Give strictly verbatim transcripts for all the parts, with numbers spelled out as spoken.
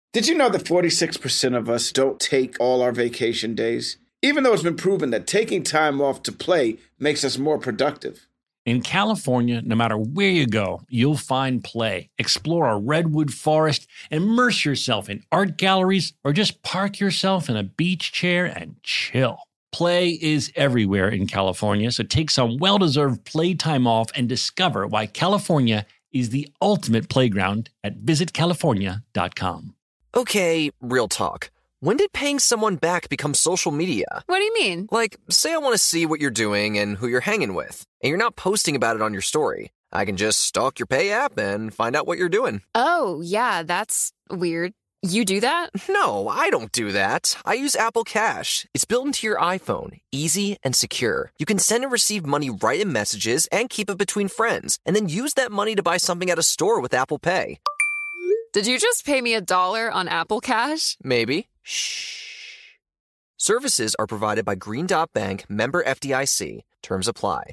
Did you know that forty-six percent of us don't take all our vacation days? Even though it's been proven that taking time off to play makes us more productive. In California, no matter where you go, you'll find play. Explore a redwood forest, immerse yourself in art galleries, or just park yourself in a beach chair and chill. Play is everywhere in California, so take some well-deserved playtime off and discover why California is the ultimate playground at visit california dot com. Okay, real talk. When did paying someone back become social media? What do you mean? Like, say I want to see what you're doing and who you're hanging with, and you're not posting about it on your story. I can just stalk your Pay app and find out what you're doing. Oh, yeah, that's weird. You do that? No, I don't do that. I use Apple Cash. It's built into your iPhone, easy and secure. You can send and receive money right in messages and keep it between friends, and then use that money to buy something at a store with Apple Pay. Did you just pay me a dollar on Apple Cash? Maybe. Shh. Services are provided by Green Dot Bank, member F D I C. Terms apply.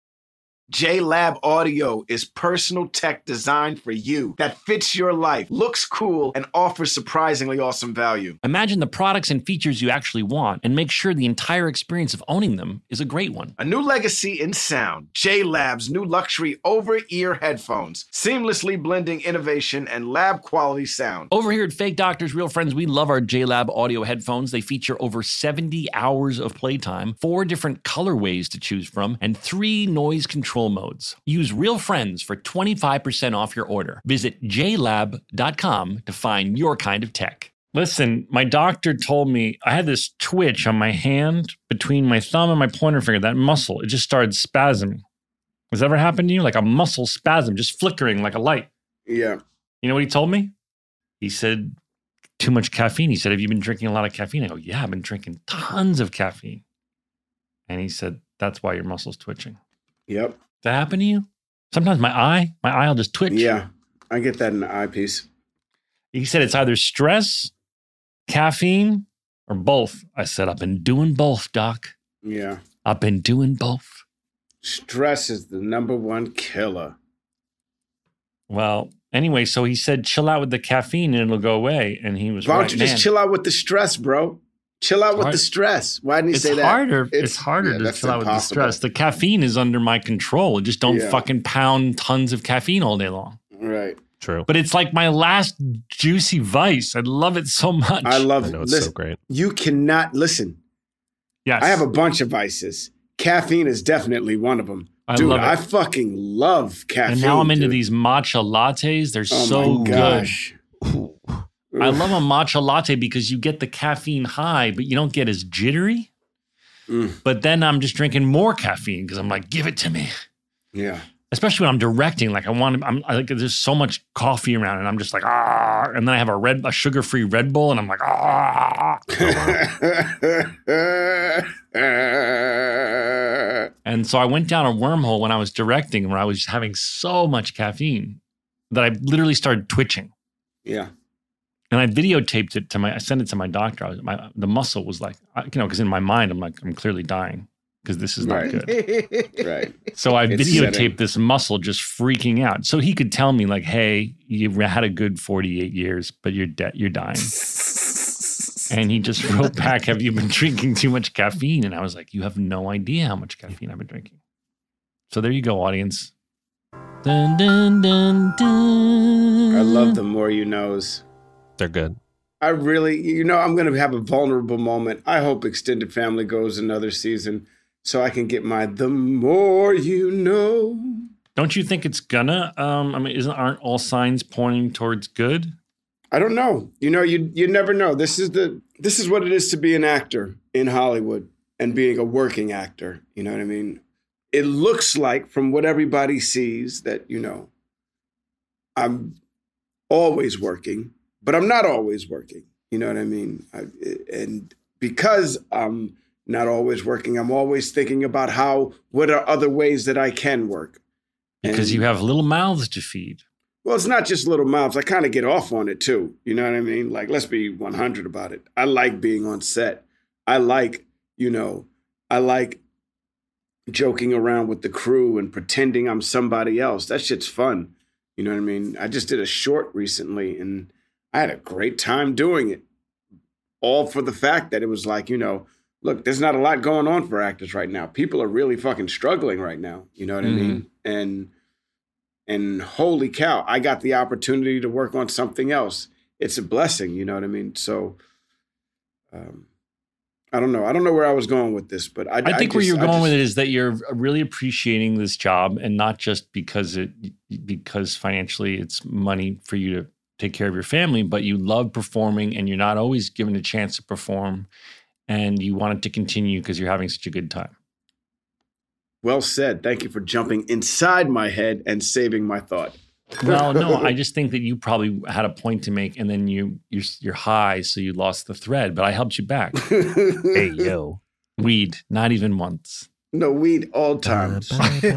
J-Lab Audio is personal tech designed for you that fits your life, looks cool, and offers surprisingly awesome value. Imagine the products and features you actually want and make sure the entire experience of owning them is a great one. A new legacy in sound. J-Lab's new luxury over-ear headphones, seamlessly blending innovation and lab-quality sound. Over here at Fake Doctors, Real Friends, we love our J-Lab audio headphones. They feature over seventy hours of playtime, four different colorways to choose from, and three noise control modes. Use Real Friends for twenty-five percent off your order. Visit j lab dot com to find your kind of tech. Listen, my doctor told me I had this twitch on my hand between my thumb and my pointer finger, that muscle. It just started spasming. Has that ever happened to you? Like a muscle spasm, just flickering like a light. Yeah. You know what he told me? He said, too much caffeine. He said, have you been drinking a lot of caffeine? I go, yeah, I've been drinking tons of caffeine. And he said, that's why your muscle's twitching. Yep. Does that happen to you? Sometimes my eye, my eye will just twitch. Yeah, I get that in the eyepiece. He said it's either stress, caffeine, or both. I said, I've been doing both, Doc. Yeah. I've been doing both. Stress is the number one killer. Well, anyway, so he said, chill out with the caffeine and it'll go away. And he was Why don't right, you man. just chill out with the stress, bro? Chill out It's with hard. the stress. Why didn't he It's say that? harder. It's, it's harder yeah, to that's chill out with the impossible. stress. The caffeine is under my control. Just don't Yeah. fucking pound tons of caffeine all day long. Right. True. But it's like my last juicy vice. I love it so much. I love I it. know it's Listen, so great. You cannot listen. Yes. I have a bunch of vices. Caffeine is definitely one of them. I Dude, love it. I fucking love caffeine. And now I'm into dude. these matcha lattes. They're Oh so my good. gosh. I love a matcha latte because you get the caffeine high, but you don't get as jittery. Mm. But then I'm just drinking more caffeine because I'm like, give it to me. Yeah. Especially when I'm directing, like I want to, I'm I like, there's so much coffee around and I'm just like, ah, and then I have a red, a sugar-free Red Bull and I'm like, ah. And so I went down a wormhole when I was directing where I was having so much caffeine that I literally started twitching. Yeah. And I videotaped it to my, I sent it to my doctor. I was, my, the muscle was like, I- you know, because in my mind, I'm like, I'm clearly dying because this is not Right. good. Right. So I It's videotaped setting. this muscle just freaking out. So he could tell me like, hey, you had a good forty-eight years, but you're dead, you're dying. And he just wrote back, have you been drinking too much caffeine? And I was like, you have no idea how much caffeine I've been drinking. So there you go, audience. Dun, dun, dun, dun. I love the More You Knows. They're good. I really, you know, I'm going to have a vulnerable moment. I hope Extended Family goes another season so I can get my The More You Know. Don't you think it's gonna? Um, I mean, isn't aren't all signs pointing towards good? I don't know. You know, you you never know. This is the this is what it is to be an actor in Hollywood and being a working actor. You know what I mean? It looks like from what everybody sees that, you know, I'm always working, but I'm not always working. You know what I mean? I, and because I'm not always working, I'm always thinking about how, what are other ways that I can work? Because And- you have little mouths to feed. Well, it's not just little mouths. I kind of get off on it too. You know what I mean? Like, let's be one hundred about it. I like being on set. I like, you know, I like joking around with the crew and pretending I'm somebody else. That shit's fun. You know what I mean? I just did a short recently and I had a great time doing it. All for the fact that it was like, you know, look, there's not a lot going on for actors right now. People are really fucking struggling right now. You know what mm-hmm. I mean? And and holy cow, I got the opportunity to work on something else. It's a blessing, you know what I mean? So um, I don't know. I don't know where I was going with this, but I, I think I just, where you're going just, with it is that you're really appreciating this job, and not just because it because financially it's money for you to take care of your family, but you love performing and you're not always given a chance to perform, and you want it to continue because you're having such a good time. Well said. Thank you for jumping inside my head and saving my thought. Well, no, I just think that you probably had a point to make, and then you you're, you're high, so you lost the thread. But I helped you back. Hey yo, weed, not even once. No, weed all times.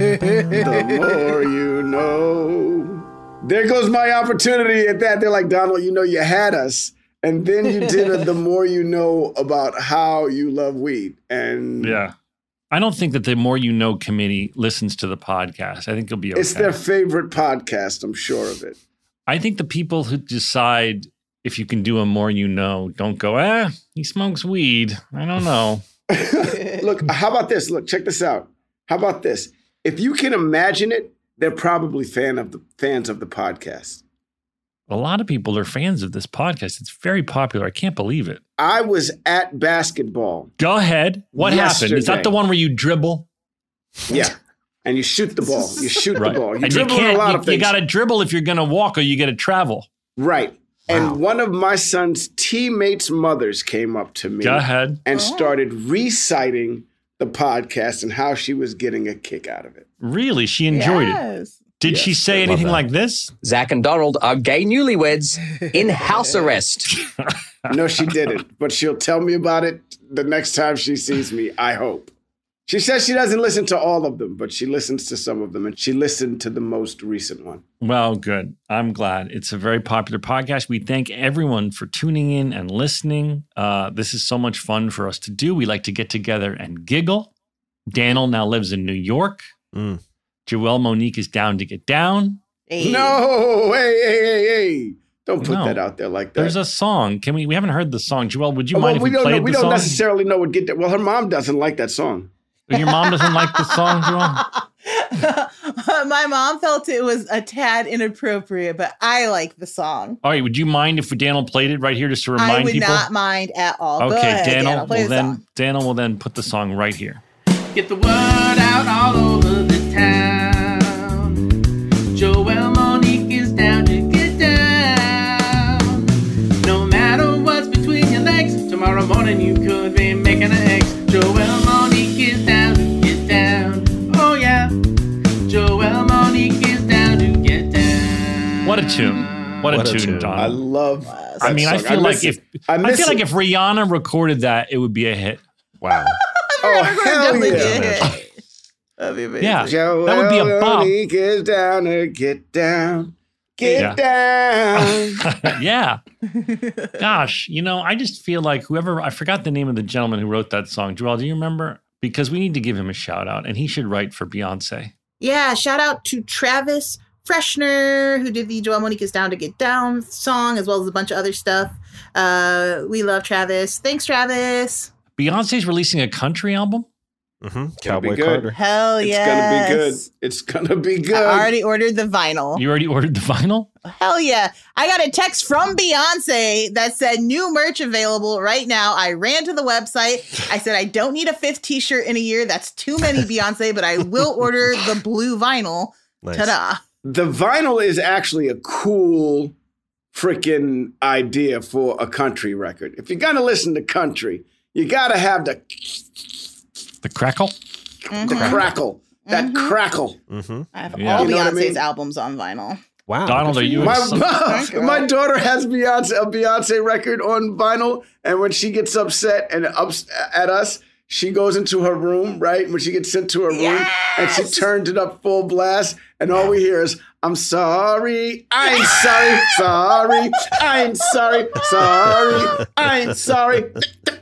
The more you know. There goes my opportunity at that. They're like, Donald, you know, you had us, and then you did a, the more you know about how you love weed, and yeah. I don't think that the More You Know committee listens to the podcast. I think it'll be okay. It's their favorite podcast. I'm sure of it. I think the people who decide if you can do a More You Know don't go, eh, he smokes weed. I don't know. Look, how about this? Look, check this out. How about this? If you can imagine it, they're probably fan of the fans of the podcast. A lot of people are fans of this podcast. It's very popular. I can't believe it. I was at basketball. Go ahead. What yesterday. happened? Is that the one where you dribble? Yeah. And you shoot the ball. You shoot right. the ball. You and dribble you a lot you, of things. You got to dribble if you're going to walk, or you got to travel. Right. Wow. And one of my son's teammates' mothers came up to me. Go ahead. And started reciting the podcast and how she was getting a kick out of it. Really? She enjoyed yes. it? Did yes, she say anything like this? Zach and Donald are gay newlyweds in house arrest. No, she didn't. But she'll tell me about it the next time she sees me, I hope. She says she doesn't listen to all of them, but she listens to some of them. And she listened to the most recent one. Well, good. I'm glad. It's a very popular podcast. We thank everyone for tuning in and listening. Uh, this is so much fun for us to do. We like to get together and giggle. Daniel now lives in New York. Mm. Joelle Monique is down to get down. Hey. No, hey, hey, hey, hey. Don't put no. that out there like that. There's a song. Can we? We haven't heard the song. Joelle, would you oh, mind well, if we, we played know, the we song? We don't necessarily know what get that. Well, her mom doesn't like that song. Your mom doesn't like the song, Joelle? My mom felt it was a tad inappropriate, but I like the song. All right. Would you mind if Daniel played it right here just to remind people? I would people? not mind at all. Okay, Go ahead, Daniel. Daniel play Well, the then song. Daniel will then put the song right here. Get the word out all over the town. Joelle Monique is down to get down. No matter what's between your legs, tomorrow morning you could be making an egg. Joelle Monique is down to get down. Oh yeah. Joelle Monique is down to get down. What a tune. What, what a, a tune, tune, Don. I love I mean, song. I feel I like if it. I, I feel it. like if Rihanna recorded that, it would be a hit. Wow. Oh, hell yeah. That'd be amazing. Yeah, Joelle that would be a bop. Monique is down to get down. Get yeah. down. Yeah. Gosh, you know, I just feel like whoever, I forgot the name of the gentleman who wrote that song. Joelle, do you remember? Because we need to give him a shout out, and he should write for Beyonce. Yeah, shout out to Travis Freshner, who did the Joelle Monique is Down to Get Down song, as well as a bunch of other stuff. Uh, we love Travis. Thanks, Travis. Beyonce's releasing a country album? Mm-hmm. Cowboy Carter. Hell yeah. It's going to be good. It's going to be good. I already ordered the vinyl. You already ordered the vinyl? Hell yeah. I got a text from Beyonce that said new merch available right now. I ran to the website. I said, I don't need a fifth t-shirt in a year. That's too many, Beyonce, but I will order the blue vinyl. Nice. Ta-da. The vinyl is actually a cool freaking idea for a country record. If you're going to listen to country, you got to have the... The crackle? Mm-hmm. The crackle. That mm-hmm. crackle. Mm-hmm. I have yeah. all you know Beyonce's I mean? albums on vinyl. Wow. Donald, are you... My, ex- my, my daughter has Beyonce, a Beyonce record on vinyl, and when she gets upset and ups at us, she goes into her room, right? When she gets sent to her room, yes! and she turned it up full blast, and all we hear is, I'm sorry, I ain't sorry, sorry, I ain't sorry, sorry, I ain't sorry.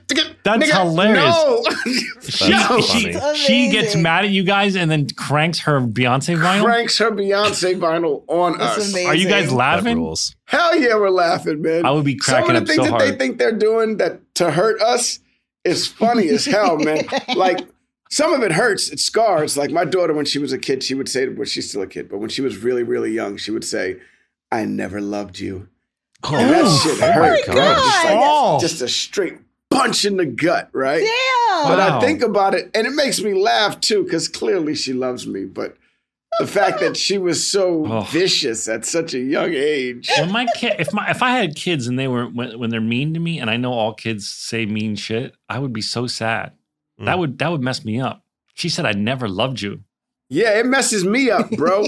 That's nigga, hilarious. No. She, No. she, That's she gets amazing. mad at you guys and then cranks her Beyonce vinyl. Cranks her Beyonce vinyl on That's us. amazing. Are you guys That laughing? rules. Hell yeah, we're laughing, man. I would be cracking Some up of the things so that they hard. think they're doing that to hurt us is funny as hell, man. Like some of it hurts. It scars. Like my daughter, when she was a kid, she would say, well, she's still a kid, but when she was really, really young, she would say, "I never loved you." Oh, And that shit oh hurt. my man. God. Just, like, Oh. just a straight punch in the gut, right? Damn. But Wow. I think about it, and it makes me laugh too, because clearly she loves me. But the fact that she was so Oh. vicious at such a young age. When my kid, if my if I had kids and they were when, when they're mean to me, and I know all kids say mean shit, I would be so sad. Mm. That would that would mess me up. She said I never loved you. Yeah, it messes me up, bro.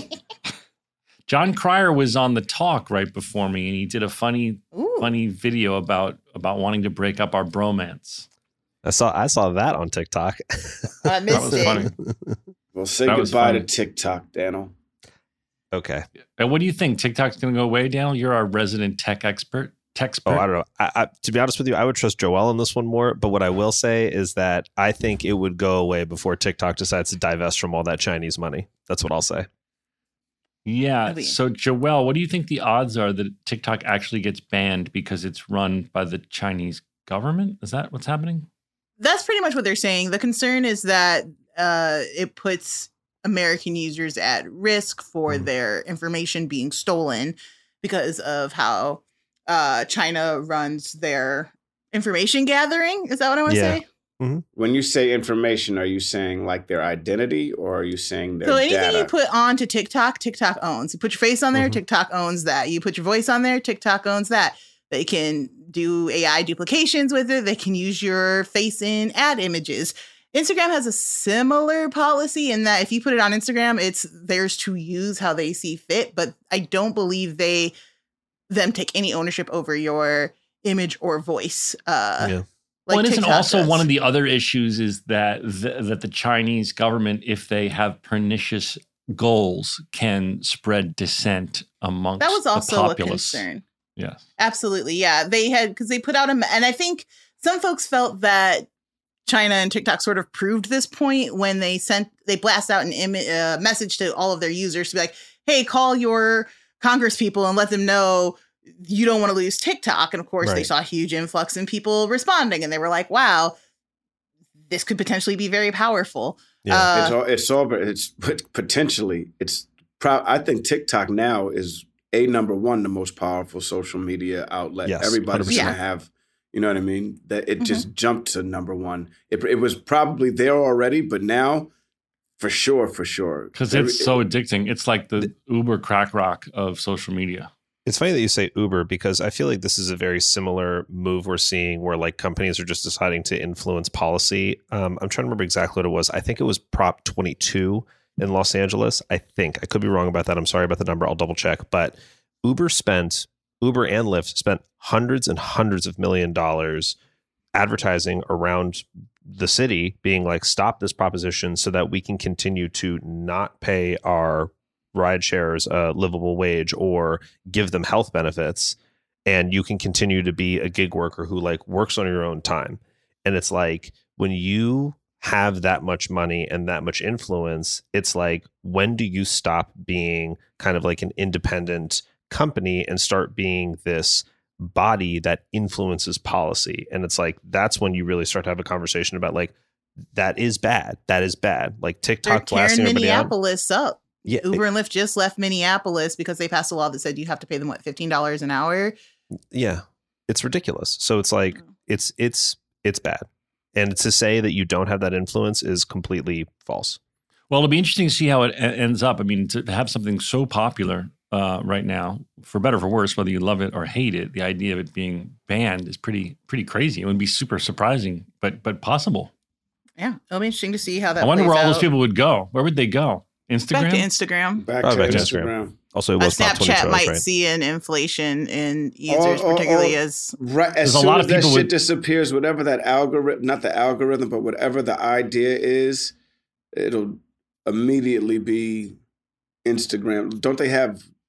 John Cryer was on the talk right before me, and he did a funny Ooh. funny video about about wanting to break up our bromance. I saw I saw that on TikTok. I missed was it. funny. Well, say That was goodbye to funny. TikTok, Daniel. Okay. And what do you think? TikTok's going to go away, Daniel? You're our resident tech expert. Tech expert. Oh, I don't know. I, I, to be honest with you, I would trust Joel on this one more. But what I will say is that I think it would go away before TikTok decides to divest from all that Chinese money. That's what I'll say. Yeah. That'd be- So, Joelle, what do you think the odds are that TikTok actually gets banned because it's run by the Chinese government? Is that what's happening? That's pretty much what they're saying. The concern is that uh, it puts American users at risk for Mhm. their information being stolen because of how uh, China runs their information gathering. Is that what I want to Yeah. say? When you say information, are you saying like their identity or are you saying their So anything data? you put onto TikTok, TikTok owns. You put your face on there, Mhm. TikTok owns that. You put your voice on there, TikTok owns that. They can do A I duplications with it. They can use your face in ad images. Instagram has a similar policy in that if you put it on Instagram, it's theirs to use how they see fit. But I don't believe they them take any ownership over your image or voice. Uh, Yeah. like well, and isn't TikTok also does. one of the other issues is that the, that the Chinese government, if they have pernicious goals, can spread dissent amongst That was also the a populace. concern. Yes. Absolutely. Yeah. They had, because they put out a, and I think some folks felt that China and TikTok sort of proved this point when they sent, they blast out an Im- uh, message to all of their users to be like, hey, call your Congress people and let them know you don't want to lose TikTok. And of course, they Right. saw a huge influx in people responding and they were like, wow, this could potentially be very powerful. Yeah. it's Uh, all, it's all, it's potentially, it's proud. I think TikTok now is a number one, the most powerful social media outlet. Yes, Everybody's one hundred going to percent. have, you know what I mean? That it Mhm. just jumped to number one. It, it was probably there already, but now for sure, for sure. Because Every- it's so addicting. It's like the Uber crack rock of social media. It's funny that you say Uber because I feel like this is a very similar move we're seeing where like companies are just deciding to influence policy. Um, I'm trying to remember exactly what it was. I think it was Prop twenty-two in Los Angeles. I think I could be wrong about that. I'm sorry about the number. I'll double check. But Uber spent, Uber and Lyft spent hundreds and hundreds of million dollars advertising around the city being like, stop this proposition so that we can continue to not pay our ride shares a livable wage or give them health benefits, and you can continue to be a gig worker who like works on your own time. And it's like when you have that much money and that much influence, it's like, when do you stop being kind of like an independent company and start being this body that influences policy? And it's like, that's when you really start to have a conversation about like, that is bad. That is bad. Like They're TikTok tearing blasting everybody out. Minneapolis up. Yeah, Uber and Lyft just left Minneapolis because they passed a law that said you have to pay them what fifteen dollars an hour. yeah, it's ridiculous. So it's like it's it's it's bad, and to say that you don't have that influence is completely false. Well, it'll be interesting to see how it e- ends up. I mean, to have something so popular uh, right now, for better or for worse, whether you love it or hate it, the idea of it being banned is pretty pretty crazy. It would be super surprising, but but possible. Yeah, it'll be interesting to see how that. I wonder plays where all out. those people would go. Where would they go? Instagram? Back to Instagram. Back Oh, to back to Instagram. Instagram. Also, it Uh, was Prop twenty-two, Snapchat I was might right. see an inflation in users, Or- or- particularly or- as Right, as There's a soon lot as of that people shit with- disappears, whatever that algorithm, not the algorithm, but whatever the idea is, it'll immediately be Instagram. Don't they have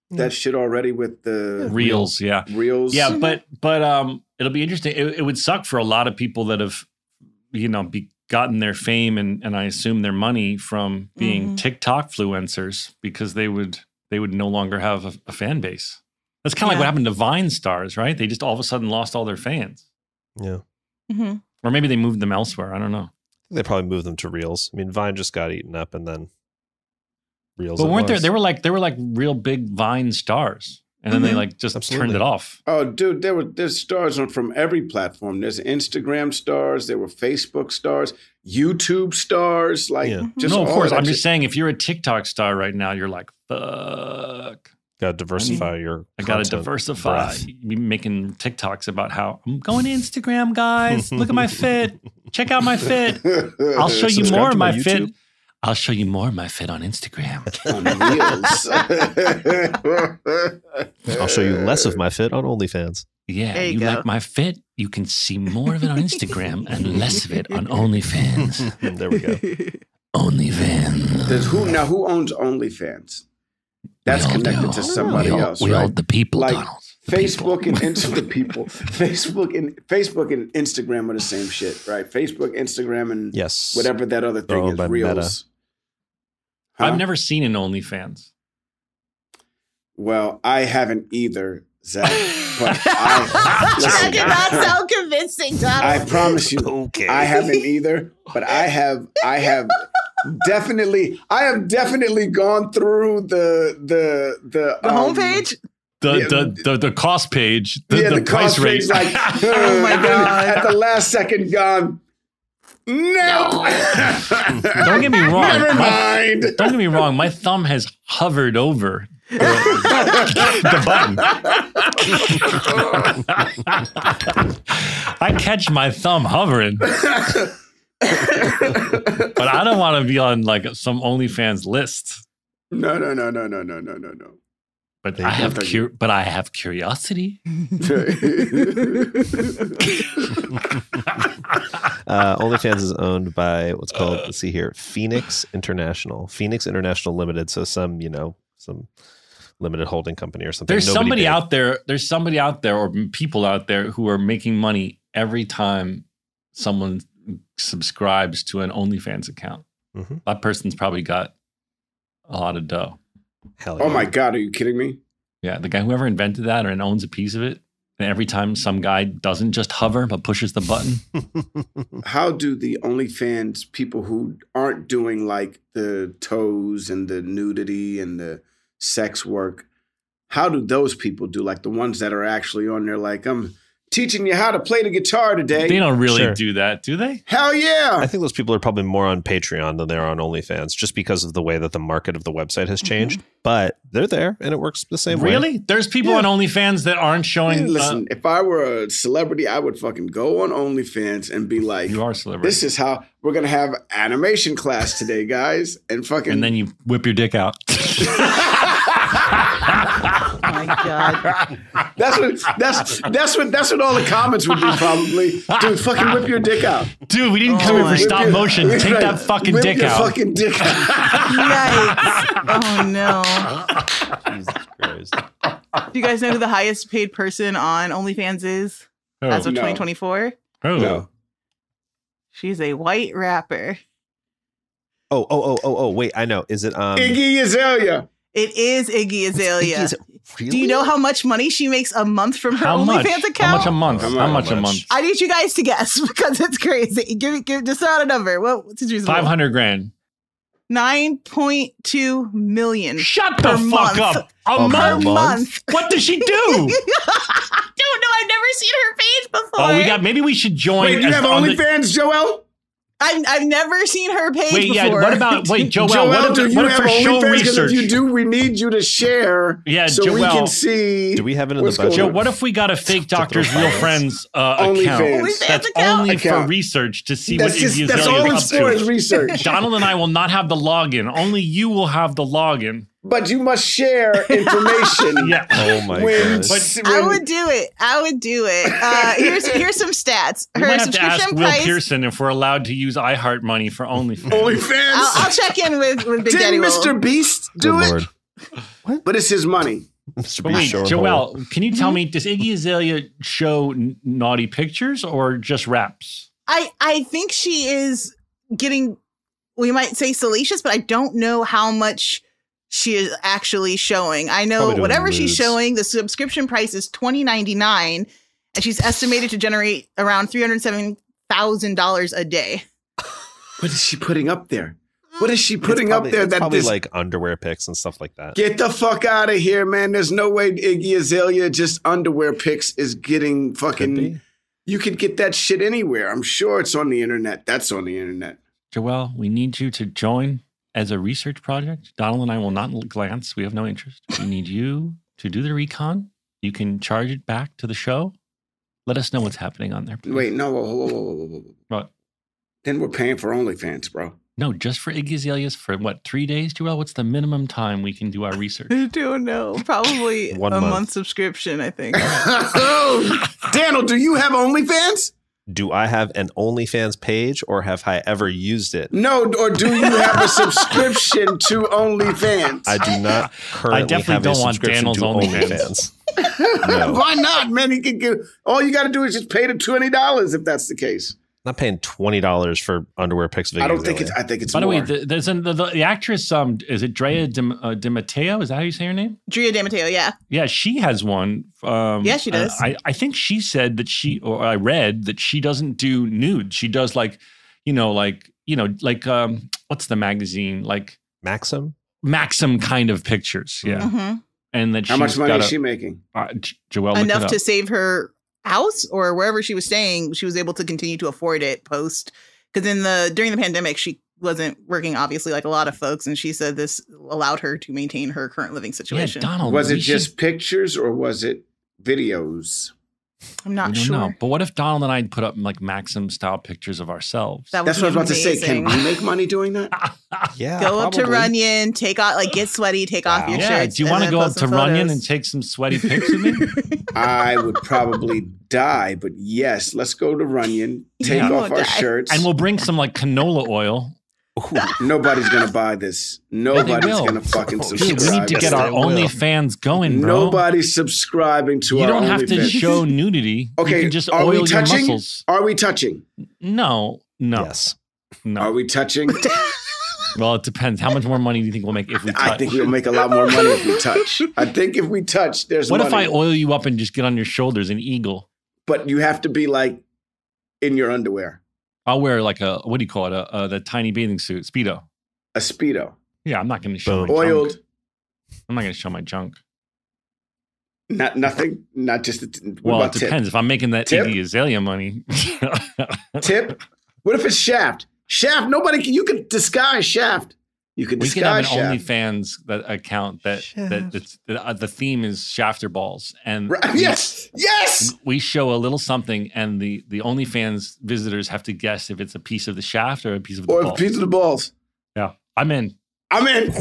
that shit already with the Reels, yeah. Reels. Yeah, but but um, it'll be interesting. It, it would suck for a lot of people that have, you know, be, gotten their fame and and I assume their money from being Mm-hmm. TikTok influencers because they would they would no longer have a, a fan base. That's kind of like Yeah. what happened to Vine stars, right? They just all of a sudden lost all their fans, Yeah. Mm-hmm. or maybe they moved them elsewhere. I don't know. They probably moved them to Reels. I mean, Vine just got eaten up, and then Reels. But it weren't there? was. They were like they were like real big Vine stars, and then they Mhm. like just Absolutely. turned it off. Oh, dude, there were there's stars on from every platform. There's Instagram stars, there were Facebook stars, YouTube stars, like Yeah. just no, of all course. that I'm just shit. saying, if you're a TikTok star right now, you're like, fuck. Got to diversify your. I got to content diversify. breadth. Be making TikToks about how I'm going to Instagram, guys. Look at my fit. Check out my fit. I'll show you Subscribe more to of my my fit. YouTube. I'll show you more of my fit on Instagram. On Reels. I'll show you less of my fit on OnlyFans. Yeah, There you you go. like my fit? You can see more of it on Instagram and less of it on OnlyFans. There we go. OnlyFans. There's who now? Who owns OnlyFans? That's We all connected do. to somebody we all, else, we right? all the people, Like Donald. The Facebook people. and Insta the people. Facebook and Facebook and Instagram are the same shit, right? Facebook, Instagram, and Yes. whatever that other thing owned is, by Reels. Huh? I've never seen an OnlyFans. Well, I haven't either, Zach. But I, That did listen, not sound convincing, Donald. I promise you, Okay. I haven't either. But I have, I have definitely, I have definitely gone through the the the the um, homepage? The, Yeah, the, the, the cost page, the, yeah, the, the, price cost rate. page, like, Oh my and then God. at the last second, gone. No, Don't get me wrong. Never My- mind. Don't get me wrong. My thumb has hovered over the, the button. I catch my thumb hovering. But I don't want to be on like some OnlyFans list. No, no, no, no, no, no, no, no, no. But There I you have go. cur- but I have curiosity. Uh, OnlyFans is owned by what's called, let's see here, Phoenix International. Phoenix International Limited. So some, you know, some limited holding company or something. There's Nobody somebody big. out there. There's somebody out there, or people out there, who are making money every time someone subscribes to an OnlyFans account. Mhm. That person's probably got a lot of dough. Hell Oh yeah. my God, are you kidding me? Yeah, the guy whoever invented that or owns a piece of it, and every time some guy doesn't just hover but pushes the button, How do the OnlyFans people who aren't doing like the toes and the nudity and the sex work, how do those people do? Like the ones that are actually on there, like, I'm teaching you how to play the guitar today. they don't really Sure. do that, do they? Hell yeah. I think those people are probably more on Patreon than they are on OnlyFans, just because of the way that the market of the website has changed. But they're there, and it works the same way. Really? There's people Yeah. on OnlyFans that aren't showing. Hey, uh, listen, if I were a celebrity, I would fucking go on OnlyFans and be like, you are a celebrity, this is how we're going to have animation class today, guys. And fucking. and then you whip your dick out. Oh my God. That's what that's that's what that's what all the comments would be probably. Dude, fucking whip your dick out. Dude, we didn't come Oh here my- for Whip stop your- motion. whip Take your- that fucking whip dick your out. fucking dick out. Yikes. Oh no. Jesus Christ. Do you guys know who the highest paid person on OnlyFans is Oh, as of no. twenty twenty-four? oh. No. She's a white rapper. Oh, oh, oh, oh, oh, wait, I know. Is it um Iggy Azalea. It is Iggy Azalea. Iggy Azalea. Do you know how much money she makes a month from her How much? OnlyFans account? How much a month? How How much? much a month? I need you guys to guess because it's crazy. Give me, give, just throw out a number. What, what's his reasonable? Five hundred grand. Nine point two million. Shut the Per fuck month. up. A Oh, Per month? month? month. What does she do? I don't know. I've never seen her page before. Oh, we got. Maybe we should join. Wait, do you as have on the- OnlyFans, Joel? I've, I've never seen her page Wait, yeah. before. What about? Wait, Joel. Joel, what do if, you what if have for show OnlyFans? 'Cause research? if you do, we need you to share. Yeah, so we Joel. can see. Do we have it in the what's budget? going Joe, on. what if we got a fake Doctor's Real Friends uh, OnlyFans. account OnlyFans that's account? only for Account. research to see That's what just Iggy that's Azalea all is it's up for to? is research. Donald and I will not have the login. Only you will have the login. But you must share information. Yeah. Oh my When, god. But- I when- would do it. I would do it. Uh, here's here's some stats. We Her might have to ask subscription Will price. Pearson if we're allowed to use iHeart money for OnlyFans. OnlyFans. I'll, I'll check in with with Big Daddy Didn't Will. Mister Beast do Good it? lord. But it's his money. Mister But Beast wait, showing Joelle, hole. can you tell me, does Iggy Azalea show n- naughty pictures or just raps? I I think she is getting, we might say salacious, but I don't know how much she is actually showing. I Probably know doing whatever she's nudes. showing, the subscription price is twenty ninety-nine, and she's estimated to generate around three hundred seven thousand dollars a day. What is she putting up there? What is she It's putting probably- up there? it's That probably this, like underwear pics and stuff like that. get the fuck out of here, man. There's no way Iggy Azalea just underwear pics is getting Could fucking. be. You could get that shit anywhere. I'm sure it's on the internet. That's on the internet. Joelle, we need you to join as a research project. Donald and I will not glance. We have no interest. We need you to do the recon. You can charge it back to the show. Let us know what's happening on there. please. Wait, no. Whoa, whoa, whoa, whoa, whoa, whoa. What? Then we're paying for OnlyFans, bro. No, just for Iggy Azalea's for what, three days, Joelle? What's the minimum time we can do our research? I don't know. Probably One a month. month subscription, I think. oh, Daniel, do you have OnlyFans? Do I have an OnlyFans page or have I ever used it? No, or do you have a subscription to OnlyFans? I do not currently definitely have don't a want subscription Daniel's to OnlyFans. OnlyFans. No. Why not, man? He could get. All you got to do is just pay the twenty dollars if that's the case. I'm not paying twenty dollars for underwear pics. Of I don't Iggy think it's. Azalea. I think it's. By the more. way, the, there's an, the, the, the actress, um, is it Drea Di, uh, Di Matteo? Is that how you say her name? Drea Di Matteo, yeah. Yeah, she has one. Um, Yeah, she does. uh, I, I think she said that she, or I read that she doesn't do nude. She does like, you know, like, you know, like, um, what's the magazine? Like Maxim? Maxim kind of pictures. Yeah. hmm And that How much she's money got is a- she making? Uh, J- Joelle, look it Enough up. to save her house or wherever she was staying. She was able to continue to afford it post. Because in the during the pandemic, she wasn't working, obviously, like a lot of folks. And she said this allowed her to maintain her current living Yeah, situation. Donald. Was it we just should- pictures or was it videos? I'm we not don't sure. know. But what if Donald and I put up like Maxim style pictures of ourselves? That would That's what I was be about to say. Can amazing. we make money doing that? Yeah. Go up to probably. Runyon, take off, like get sweaty, take off your yeah. shirts. Do you and want to then go up post to some Runyon photos. and take some sweaty pics with me? I would probably die, but yes, let's go to Runyon, take Yeah. off You our won't die. shirts. And we'll bring some like canola oil. Nobody's gonna buy this. Nobody's will. gonna fucking Dude, subscribe. Dude, we need to Yes, get our they will. OnlyFans going, bro. Nobody's subscribing to You our don't have to OnlyFans. show nudity. Okay, you can just are oil we your touching? muscles. Are we touching? No, no, Yes. no. Are we touching? Well, it depends. How much more money do you think we'll make if we touch? I think we'll make a lot more money if we touch. I think if we touch, there's What money. if I oil you up and just get on your shoulders and eagle? But you have to be like in your underwear, I'll wear like a what do you call it? A, a the tiny bathing suit, speedo. a speedo, Yeah, I'm not going to show Boom. my oiled. junk. I'm not going to show my junk. Not nothing. Not just. A t- what Well, it about tip? depends. If I'm making that Tip? Iggy Azalea money, Tip. What if it's Shaft? Shaft. Nobody can. You can disguise Shaft. You can we could have an disguise Shaft. OnlyFans that account that that it's, the, uh, the theme is Shafter balls, and Right. we- Yes. Yes. we show a little something, and the the OnlyFans visitors have to guess if it's a piece of the shaft or a piece of the Or a ball. piece of the balls. Yeah, I'm in. I'm in.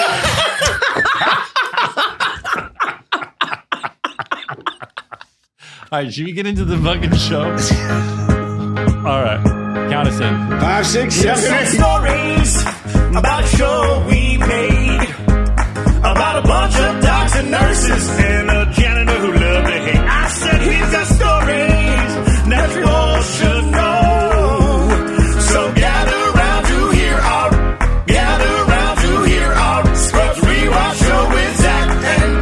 All right, should we get into the fucking show? All right, count us in. Five, six, seven, Some eight. stories about a show we made, about a bunch of docs and nurses and a janitor who loved to hate. I said he's got stories that you all should know. So gather round to hear our, gather round to hear our Scrubs Rewatch show with Zach and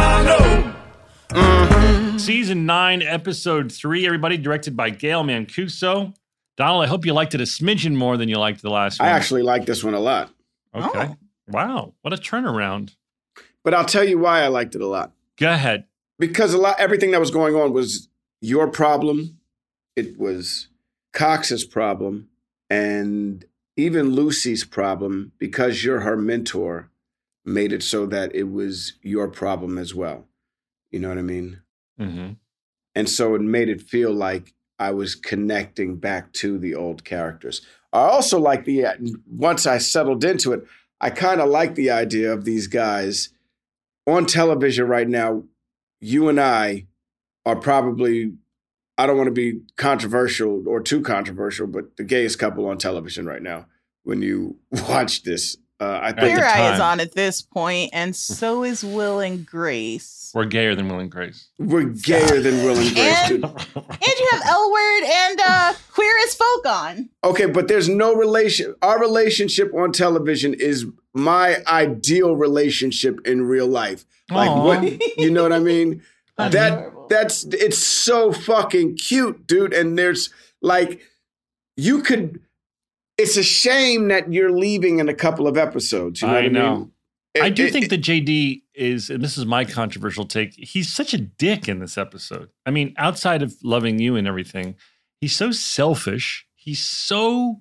Donald. Season nine, episode three. Everybody, directed by Gail Mancuso. Donald, I hope you liked it a smidgen more than you liked the last one. I actually like this one a lot, Okay. Oh. Wow, what a turnaround. but I'll tell you why I liked it a lot. Go ahead. Because a lot, everything that was going on was your problem. It was Cox's problem, and even Lucy's problem. Because you're her mentor, made it so that it was your problem as well. You know what I mean? Mm-hmm. And so it made it feel like I was connecting back to the old characters. I also like the, once I settled into it, I kind of like the idea of these guys on television right now. You and I are probably, I don't want to be controversial or too controversial, but the gayest couple on television right now when you watch this Uh, I think Queer the Eye is time. on at this point, and so is Will and Grace. We're gayer than Will and Grace. we're gayer than Will and Grace, And, dude. and you have L Word and uh, Queer as Folk on. Okay, but there's no relation. Our relationship on television is my ideal relationship in real life. Like Aw. what you know what I mean? That's that adorable. that's it's so fucking cute, dude. And there's like you could. It's a shame that you're leaving in a couple of episodes. You know I what I know. mean? It- I do it- think that J D is, and this is my controversial take, he's such a dick in this episode. I mean, outside of loving you and everything, he's so selfish. He's so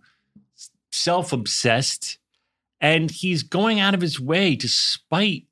self-obsessed. And he's going out of his way to spite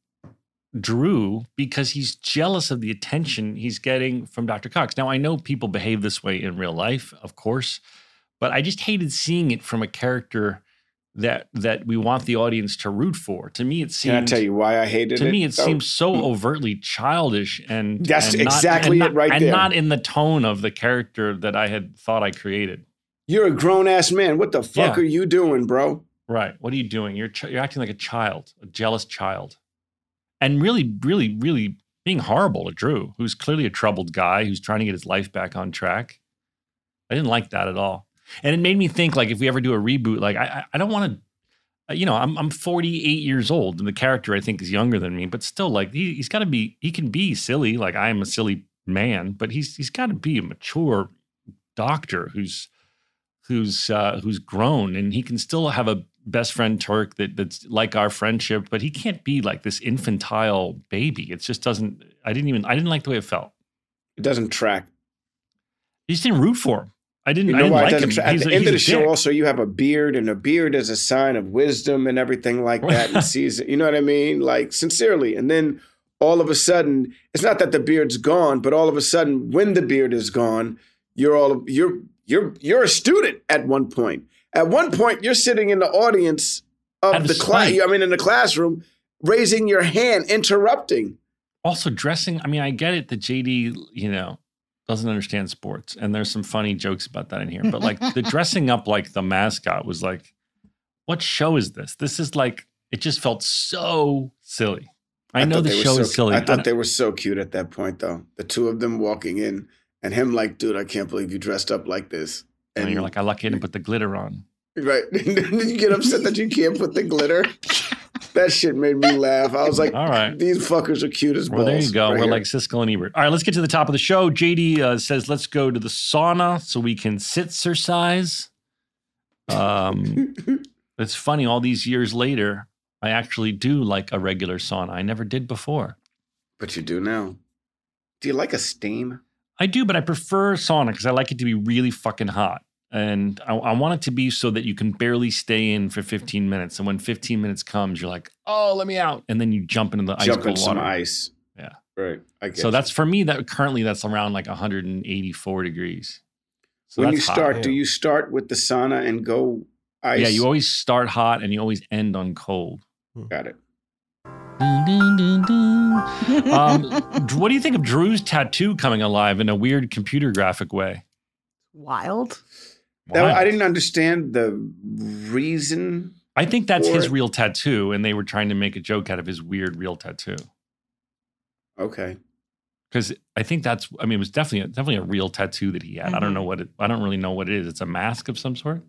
Drew because he's jealous of the attention he's getting from Doctor Cox. Now, I know people behave this way in real life, of course, but I just hated seeing it from a character that that we want the audience to root for. To me, it seems. Can I tell you why I hated it? To me, it though? seems so overtly childish, and That's and not- exactly and not- it right and there. not in the tone of the character that I had thought I created. You're a grown ass man. What the fuck Yeah. are you doing, bro? Right? What are you doing? You're ch- you're acting like a child, a jealous child, and really, really, really being horrible to Drew, who's clearly a troubled guy who's trying to get his life back on track. I didn't like that at all, and it made me think like if we ever do a reboot, like I I, I don't want to. You know, I'm I'm forty-eight years old, and the character I think is younger than me, but still, like he, he's got to be. He can be silly, like I am a silly man, but he's he's got to be a mature doctor who's who's uh, who's grown, and he can still have a best friend Turk that that's like our friendship, but he can't be like this infantile baby. It just doesn't. I didn't even. I didn't like the way it felt. It doesn't track. You just didn't root for him. I didn't. You I know didn't why it like doesn't him. track? At He's the a- end he's of a the show, dick. also, you have a beard, and a beard is a sign of wisdom and everything like that. And season, you know what I mean? Like, sincerely. And then all of a sudden, it's not that the beard's gone, but all of a sudden, when the beard is gone, you're all you're you're you're a student at one point. At one point, you're sitting in the audience Out of of the class. spite. I mean, in the classroom, raising your hand, interrupting. Also dressing, I mean, I get it that J D, you know, doesn't understand sports. And there's some funny jokes about that in here. But like the dressing up like the mascot was like, what show is this? This is like, it just felt so silly. I, know thought the they were show so- is silly. I I thought they were so cute at that point, though. The two of them walking in and him like, dude, I can't believe you dressed up like this. and you're like, I lucky I didn't put the glitter on. right. Did you get upset that you can't put the glitter? That shit made me laugh. I was like, All right. these fuckers are cute as balls. Well, there you go. right We're here. like Siskel and Ebert. All right, let's get to the top of the show. J D uh, says, let's go to the sauna so we can sit-exercise. Um, it's funny, all these years later, I actually do like a regular sauna. I never did before. But you do now. Do you like a steam? I do, but I prefer sauna because I like it to be really fucking hot. And I, I want it to be so that you can barely stay in for fifteen minutes. And when fifteen minutes comes, you're like, oh, let me out. And then you jump into the ice Jump in cold some water. ice. Yeah. Right. I get So you. that's for me, that currently that's around like one hundred eighty-four degrees. So when you that's hot. start, do you start with the sauna and go ice? Yeah, you always start hot and you always end on cold. got it. Dun, dun, dun, dun. um, what do you think of Drew's tattoo coming alive in a weird computer graphic way? Wild. That- Wow. I didn't understand the reason. I think that's Or- his real tattoo, and they were trying to make a joke out of his weird real tattoo. Okay. Because I think that's, I mean, it was definitely definitely a real tattoo that he had. I don't know what it, I don't really know what it is. It's a mask of some sort.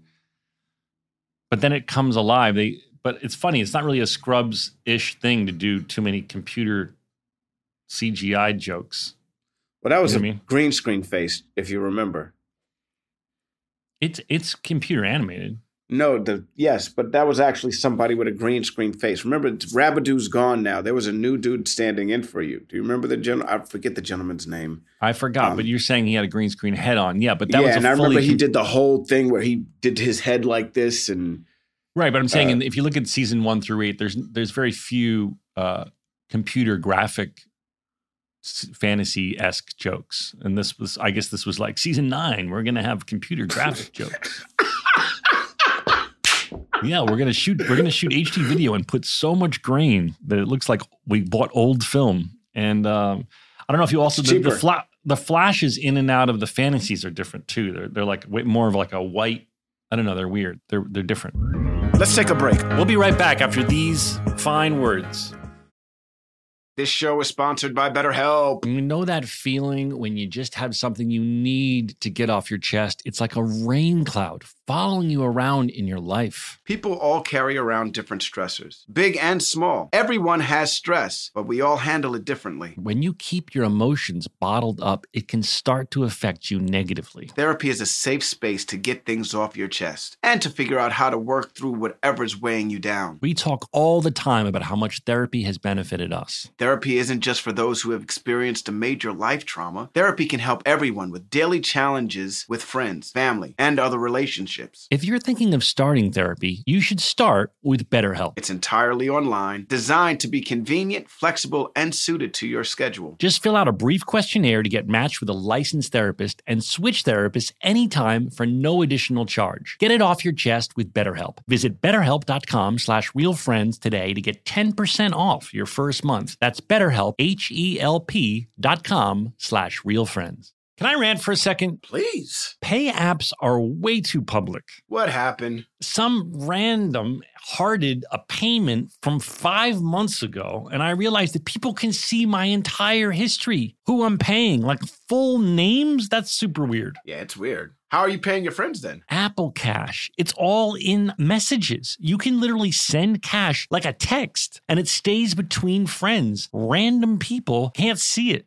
But then it comes alive. They, but it's funny. It's not really a Scrubs-ish thing to do too many computer C G I jokes. Well, that was You a know what I mean? green screen face, if you remember. It's it's computer animated. No, the yes, but that was actually somebody with a green screen face. Remember, Rabadoo's gone now. There was a new dude standing in for you. Do you remember the gentleman? I forget the gentleman's name. I forgot, Um, but you're saying he had a green screen head on. Yeah, but that yeah, was a and I fully remember he com- did the whole thing where he did his head like this, and right. But I'm saying, uh, in, if you look at season one through eight, there's there's very few uh, computer graphic fantasy esque jokes, and this was, I guess, this was like season nine. We're gonna have computer graphic jokes. Yeah, we're gonna shoot. We're gonna shoot H D video and put so much grain that it looks like we bought old film. And um, I don't know if you also It's the, the, cheaper. fla- the flashes in and out of the fantasies are different too. They're they're like way more of like a white. I don't know. They're weird. They're they're different. Let's take a break. We'll be right back after these fine words. This show is sponsored by BetterHelp. You know that feeling when you just have something you need to get off your chest? It's like a rain cloud following you around in your life. People all carry around different stressors, big and small. Everyone has stress, but we all handle it differently. When you keep your emotions bottled up, it can start to affect you negatively. Therapy is a safe space to get things off your chest and to figure out how to work through whatever's weighing you down. We talk all the time about how much therapy has benefited us. Therapy isn't just for those who have experienced a major life trauma. Therapy can help everyone with daily challenges with friends, family, and other relationships. If you're thinking of starting therapy, you should start with BetterHelp. It's entirely online, designed to be convenient, flexible, and suited to your schedule. Just fill out a brief questionnaire to get matched with a licensed therapist and switch therapists anytime for no additional charge. Get it off your chest with BetterHelp. Visit betterhelp.com slash realfriends today to get ten percent off your first month. That's BetterHelp, H-E-L-P dot com slash realfriends. Can I rant for a second? Please. Pay apps are way too public. What happened? Some random hearted a payment from five months ago, and I realized that people can see my entire history, who I'm paying, like full names. That's super weird. Yeah, it's weird. How are you paying your friends then? Apple Cash. It's all in messages. You can literally send cash like a text, and it stays between friends. Random people can't see it.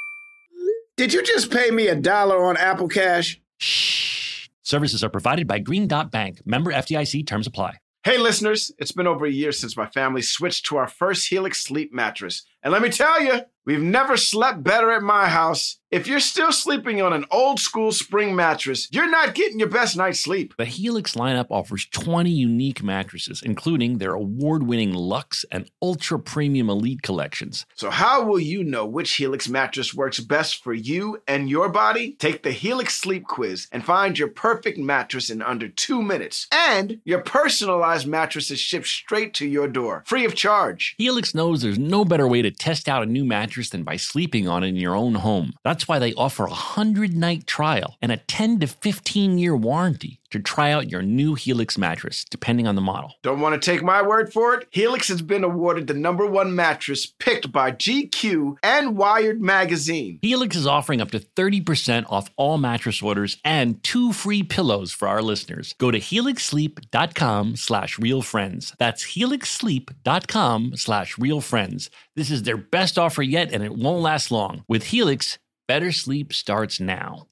Did you just pay me a dollar on Apple Cash? Shh. Services are provided by Green Dot Bank. Member F D I C. Terms apply. Hey, listeners. It's been over a year since my family switched to our first Helix sleep mattress. And let me tell you, we've never slept better at my house. If you're still sleeping on an old school spring mattress, you're not getting your best night's sleep. The Helix lineup offers twenty unique mattresses, including their award-winning Luxe and Ultra Premium Elite collections. So how will you know which Helix mattress works best for you and your body? Take the Helix Sleep Quiz and find your perfect mattress in under two minutes. And your personalized mattress is shipped straight to your door, free of charge. Helix knows there's no better way to test out a new mattress than by sleeping on it in your own home. That's why they offer a one hundred night trial and a ten to fifteen year warranty to try out your new Helix mattress, depending on the model. Don't want to take my word for it? Helix has been awarded the number one mattress picked by G Q and Wired Magazine. Helix is offering up to thirty percent off all mattress orders and two free pillows for our listeners. Go to helixsleep.com slash realfriends. That's helixsleep.com slash realfriends. This is their best offer yet, and it won't last long. With Helix, better sleep starts now.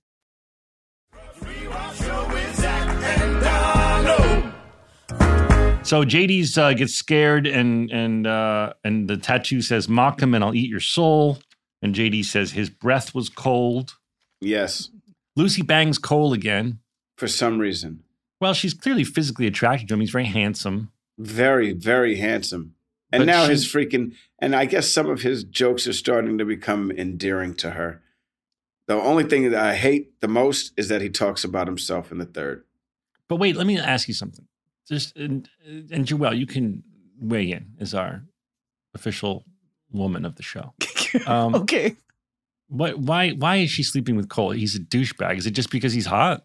So J D's uh, gets scared, and and uh, and the tattoo says, "Mock him, and I'll eat your soul." And J D says his breath was cold. Yes. Lucy bangs Cole again for some reason. Well, she's clearly physically attracted to him. He's very handsome. Very, very handsome. And But now she- his freaking, and I guess some of his jokes are starting to become endearing to her. The only thing that I hate the most is that he talks about himself in the third. But wait, let me ask you something. Just and, and Joelle, you can weigh in as our official woman of the show. Um, Okay. What? Why? Why is she sleeping with Cole? He's a douchebag. Is it just because he's hot?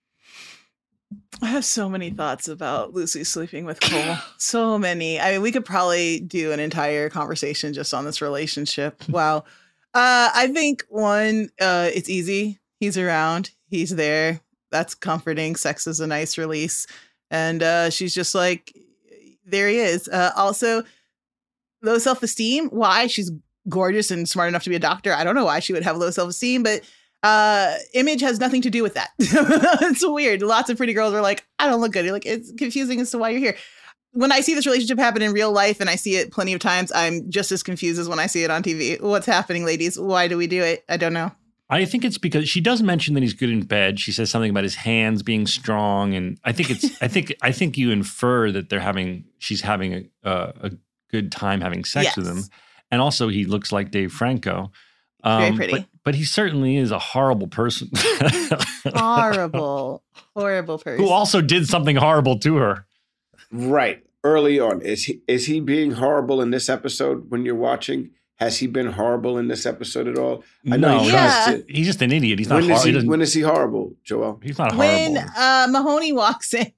I have so many thoughts about Lucy sleeping with Cole. So many. I mean, we could probably do an entire conversation just on this relationship. Wow. Uh, I think one, uh, it's easy. He's around. He's there. That's comforting. Sex is a nice release. And uh, she's just like, there he is. Uh, also, low self-esteem. Why? She's gorgeous and smart enough to be a doctor. I don't know why she would have low self-esteem, but uh image has nothing to do with that. It's weird. Lots of pretty girls are like, I don't look good. You're like, it's confusing as to why you're here. When I see this relationship happen in real life, and I see it plenty of times, I'm just as confused as when I see it on T V. What's happening, ladies? Why do we do it? I don't know. I think it's because she does mention that he's good in bed. She says something about his hands being strong, and I think it's. I think. I think you infer that they're having. She's having a uh, a good time having sex Yes. with him, and also he looks like Dave Franco. Very Um, pretty. but, but he certainly is a horrible person. Horrible, horrible person. Who also did something horrible to her. Right. Early on. Is he is he being horrible in this episode when you're watching? Has he been horrible in this episode at all? I know No, he he's, tries Yeah. to. he's just an idiot. He's not When is, horrible. he, He doesn't- when is he horrible, Joel? he's not when horrible. uh, Mahoney walks in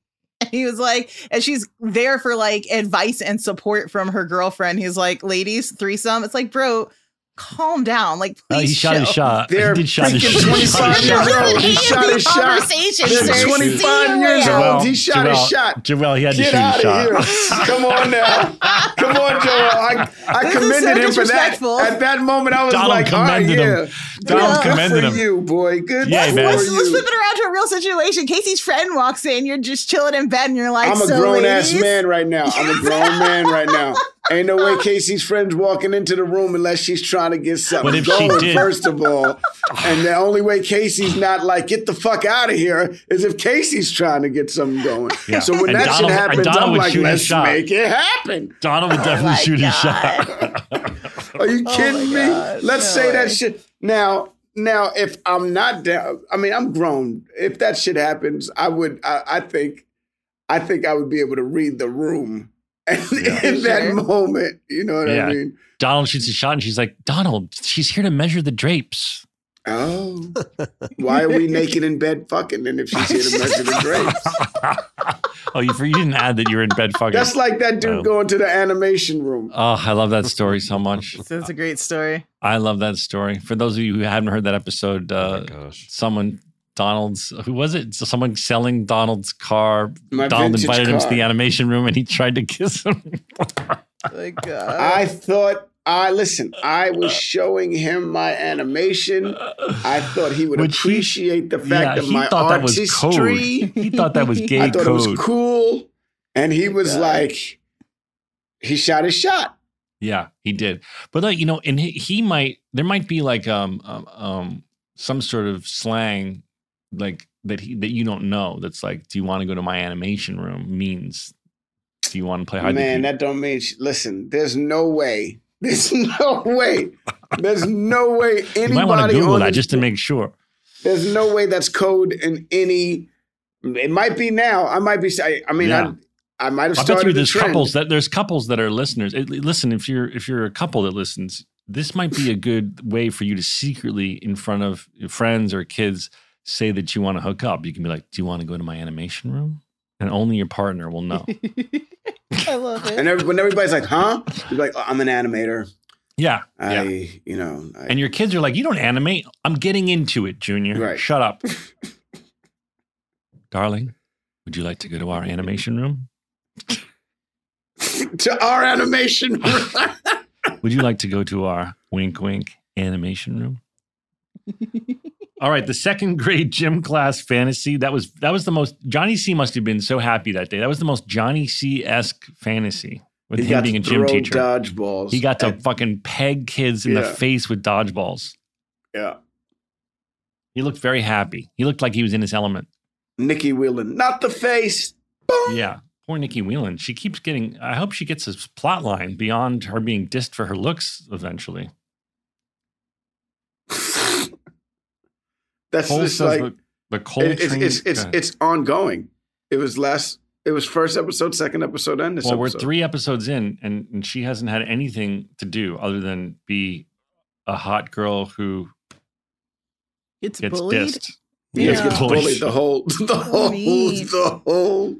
And he was like, and she's there for like advice and support from her girlfriend. He's like, ladies, threesome. It's like, bro, calm down. Like, please. Uh, he shot chill. his shot. They're he did shot his freaking shot. twenty-five years old. He shot his shot. Conversation, They're sir. twenty-five See you years around. old. He shot his Joel, shot. Joel, he had Get to shoot out his of shot. here. Come on now. Come on, Joel. I, I This is commended so him for that. disrespectful. At that moment, I was Donald like, all right, commended yeah. him. Donald Good commended for him. you, boy. Good Yeah, for man. Let's, let's you. flip it around to a real situation. Casey's friend walks in. You're just chilling in bed, and you're like, I'm a so grown ass ladies? man right now. I'm a grown man right now. Ain't no way Casey's friend's walking into the room unless she's trying to get something But if she going, did- first of all. And the only way Casey's not like, get the fuck out of here, is if Casey's trying to get something going. Yeah. So when And that Donald- shit and happens, Donald I'm would like, shoot his let's shot. make it happen. Donald would definitely my shoot his God. shot. Are you kidding me? God, Let's no say way. that shit. Now, now, if I'm not down, I mean, I'm grown. If that shit happens, I would, I, I think, I think I would be able to read the room. And in that Sure. moment, you know what Yeah. I mean? Donald shoots his shot, and she's like, Donald, she's here to measure the drapes. Oh, why are we naked in bed fucking? And if she's here to measure the drapes, Oh, you, you didn't add that you were in bed fucking. that's like that dude Oh. going to the animation room. Oh, I love that story so much. That's a great story. I love that story. For those of you who haven't heard that episode, uh, gosh. someone, Donald's, who was it? So someone selling Donald's car. My Donald vintage invited him to car. the animation room and he tried to kiss him. Like, God. I thought, I listen, I was showing him my animation. I thought he would Which he- appreciate the fact yeah, of he my thought that was code. artistry. He thought that was gay I thought code. it was cool. And he was God. like, he shot his shot. Yeah, he did. But like, you know, and he, he might, there might be like um, um um some sort of slang like that he that you don't know. That's like, do you want to go to my animation room? Means, do you want to play hide the Man, key? that don't mean, sh- listen, there's no way. There's no way. There's no way anybody You might want to Google on that this- just to make sure. There's no way that's code in any. It might be now. I might be. I, I mean, Yeah. I, I might have I bet started you the there's trend. couples that there's couples that are listeners. Eh, Listen, if you're if you're a couple that listens, this might be a good way for you to secretly, in front of your friends or kids, say that you want to hook up. You can be like, "Do you want to go to my animation room?" And only your partner will know. I love it. And every, when everybody's like, "Huh?" You're like, oh, "I'm an animator. Yeah, I, yeah. you know." I, And your kids are like, "You don't animate. I'm getting into it, Junior. Right. Shut up, darling. Would you like to go to our animation room? to our animation room. Would you like to go to our wink wink animation room?" All right, the second grade gym class fantasy. That was that was the most Johnny C must have been so happy that day. That was the most Johnny C-esque fantasy with He him got being to a gym throw teacher. dodgeballs. He got to at- fucking peg kids in the Yeah. face with dodgeballs. yeah. He looked very happy. He looked like he was in his element. Nikki Whelan, not the face. Boom. Yeah. Poor Nikki Whelan. She keeps getting, I hope she gets a plot line beyond her being dissed for her looks eventually. That's Cole just says like the, the Cole it- it's train- it's it's, Go ahead. it's ongoing. It was last. It was first episode, second episode, and this Well, we're episode. three episodes in, and, and she hasn't had anything to do other than be a hot girl who It's gets bullied. dissed. He just Yeah. gets bullied the whole, the whole, mean. the whole.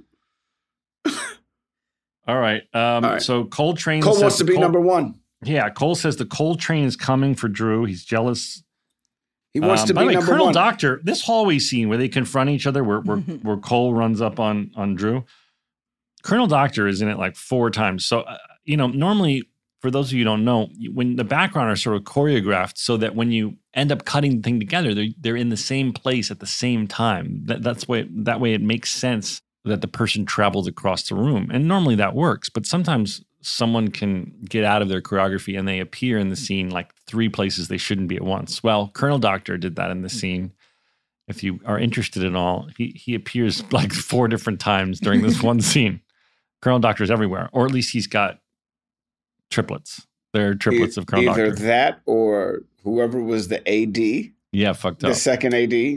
All right. Um, All right. So Cole Train Cole says wants to the be Cole- number one. Yeah, Cole says the Cole Train is coming for Drew. He's jealous. He wants Um, to by be the way, number Colonel one. Doctor, this hallway scene where they confront each other, where where, where Cole runs up on on Drew, Colonel Doctor is in it like four times. So uh, you know, normally for those of you who don't know, when the background are sort of choreographed, so that when you end up cutting the thing together, they're they're in the same place at the same time. That that's way that way it makes sense that the person travels across the room, and normally that works. But sometimes someone can get out of their choreography and they appear in the scene like three places they shouldn't be at once. Well, Colonel Doctor did that in the scene. If you are interested at all, he he appears like four different times during this one scene. Colonel Doctor is everywhere, or at least he's got triplets. They're triplets E- of Colonel Either Doctor. that or whoever was the A D, Yeah, fucked the up. second A D,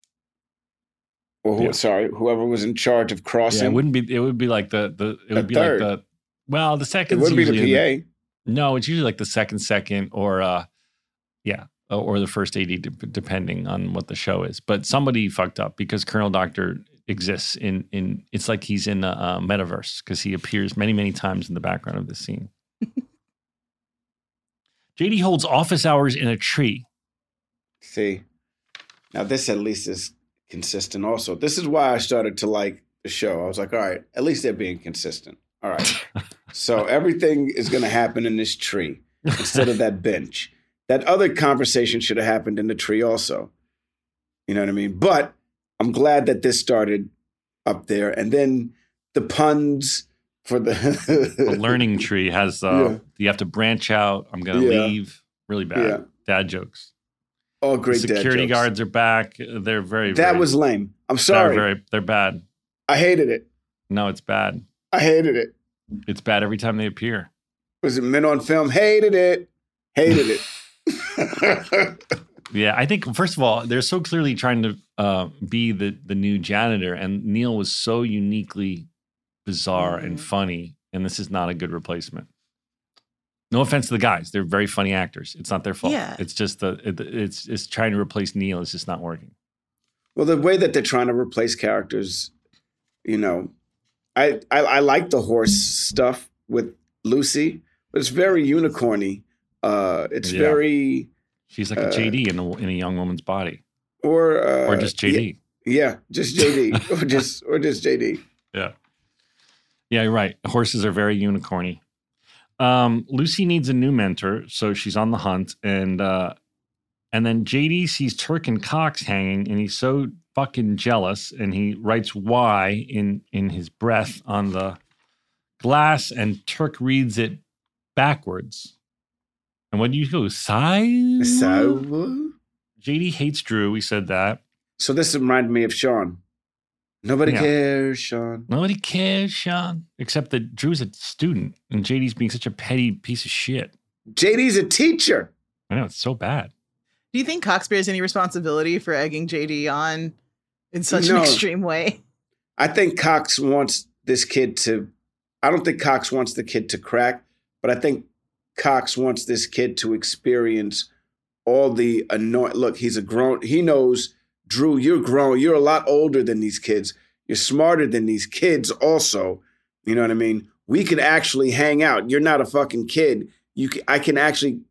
or who, Yeah. sorry, whoever was in charge of Yeah, crossing. it wouldn't be. It would be like the the. It A would be third. like the. Well, the it second. wouldn't be the P A. No, it's usually like the second second or uh yeah, or the first A D de- depending on what the show is. But somebody fucked up because Colonel Doctor exists in in. It's like he's in a, a metaverse because he appears many many times in the background of this scene. J D holds office hours in a tree. See, now this at least is consistent. Also, this is why I started to like the show. I was like, all right, at least they're being consistent. All right, so everything is going to happen in this tree instead of that bench. That other conversation should have happened in the tree also. You know what I mean? But I'm glad that this started up there. And then the puns for the... the learning tree has, uh, yeah. you have to branch out. I'm going to yeah. leave. Really bad. Yeah. Dad jokes. Oh, great the dad security jokes. guards are back. They're very, That very, was lame. I'm sorry. They're, very, they're bad. I hated it. No, it's bad. I hated it. It's bad every time they appear. Was it Men on Film? Hated it. Hated it. Yeah, I think, first of all, they're so clearly trying to uh, be the, the new janitor, and Neil was so uniquely bizarre mm-hmm. and funny, and this is not a good replacement. No offense to the guys. They're very funny actors. It's not their fault. Yeah. It's just, the, it, it's, it's trying to replace Neil. It's just not working. Well, the way that they're trying to replace characters, you know, I, I, I like the horse stuff with Lucy, but it's very unicorny. Uh, it's yeah. very... She's like a uh, J D in a, in a young woman's body. Or uh, or just J D. Yeah, yeah just J D. or just or just J D. Yeah. Yeah, you're right. Horses are very unicorny. Um, Lucy needs a new mentor, so she's on the hunt. And uh, and then J D sees Turk and Cox hanging, and he's so fucking jealous. And he writes Y in, in his breath on the glass, and Turk reads it backwards. And what do you go? Sigh? So? J D hates Drew. We said that. So this reminded me of Sean. Nobody yeah. cares, Sean. Nobody cares, Sean. Except that Drew's a student and J D's being such a petty piece of shit. J D's a teacher. I know, it's so bad. Do you think Cox bears any responsibility for egging J D on in such no. an extreme way? I think Cox wants this kid to, I don't think Cox wants the kid to crack, but I think Cox wants this kid to experience all the annoying. Look, he's a grown, he knows, Drew, you're grown. You're a lot older than these kids. You're smarter than these kids also. You know what I mean? We can actually hang out. You're not a fucking kid. You can, I can actually,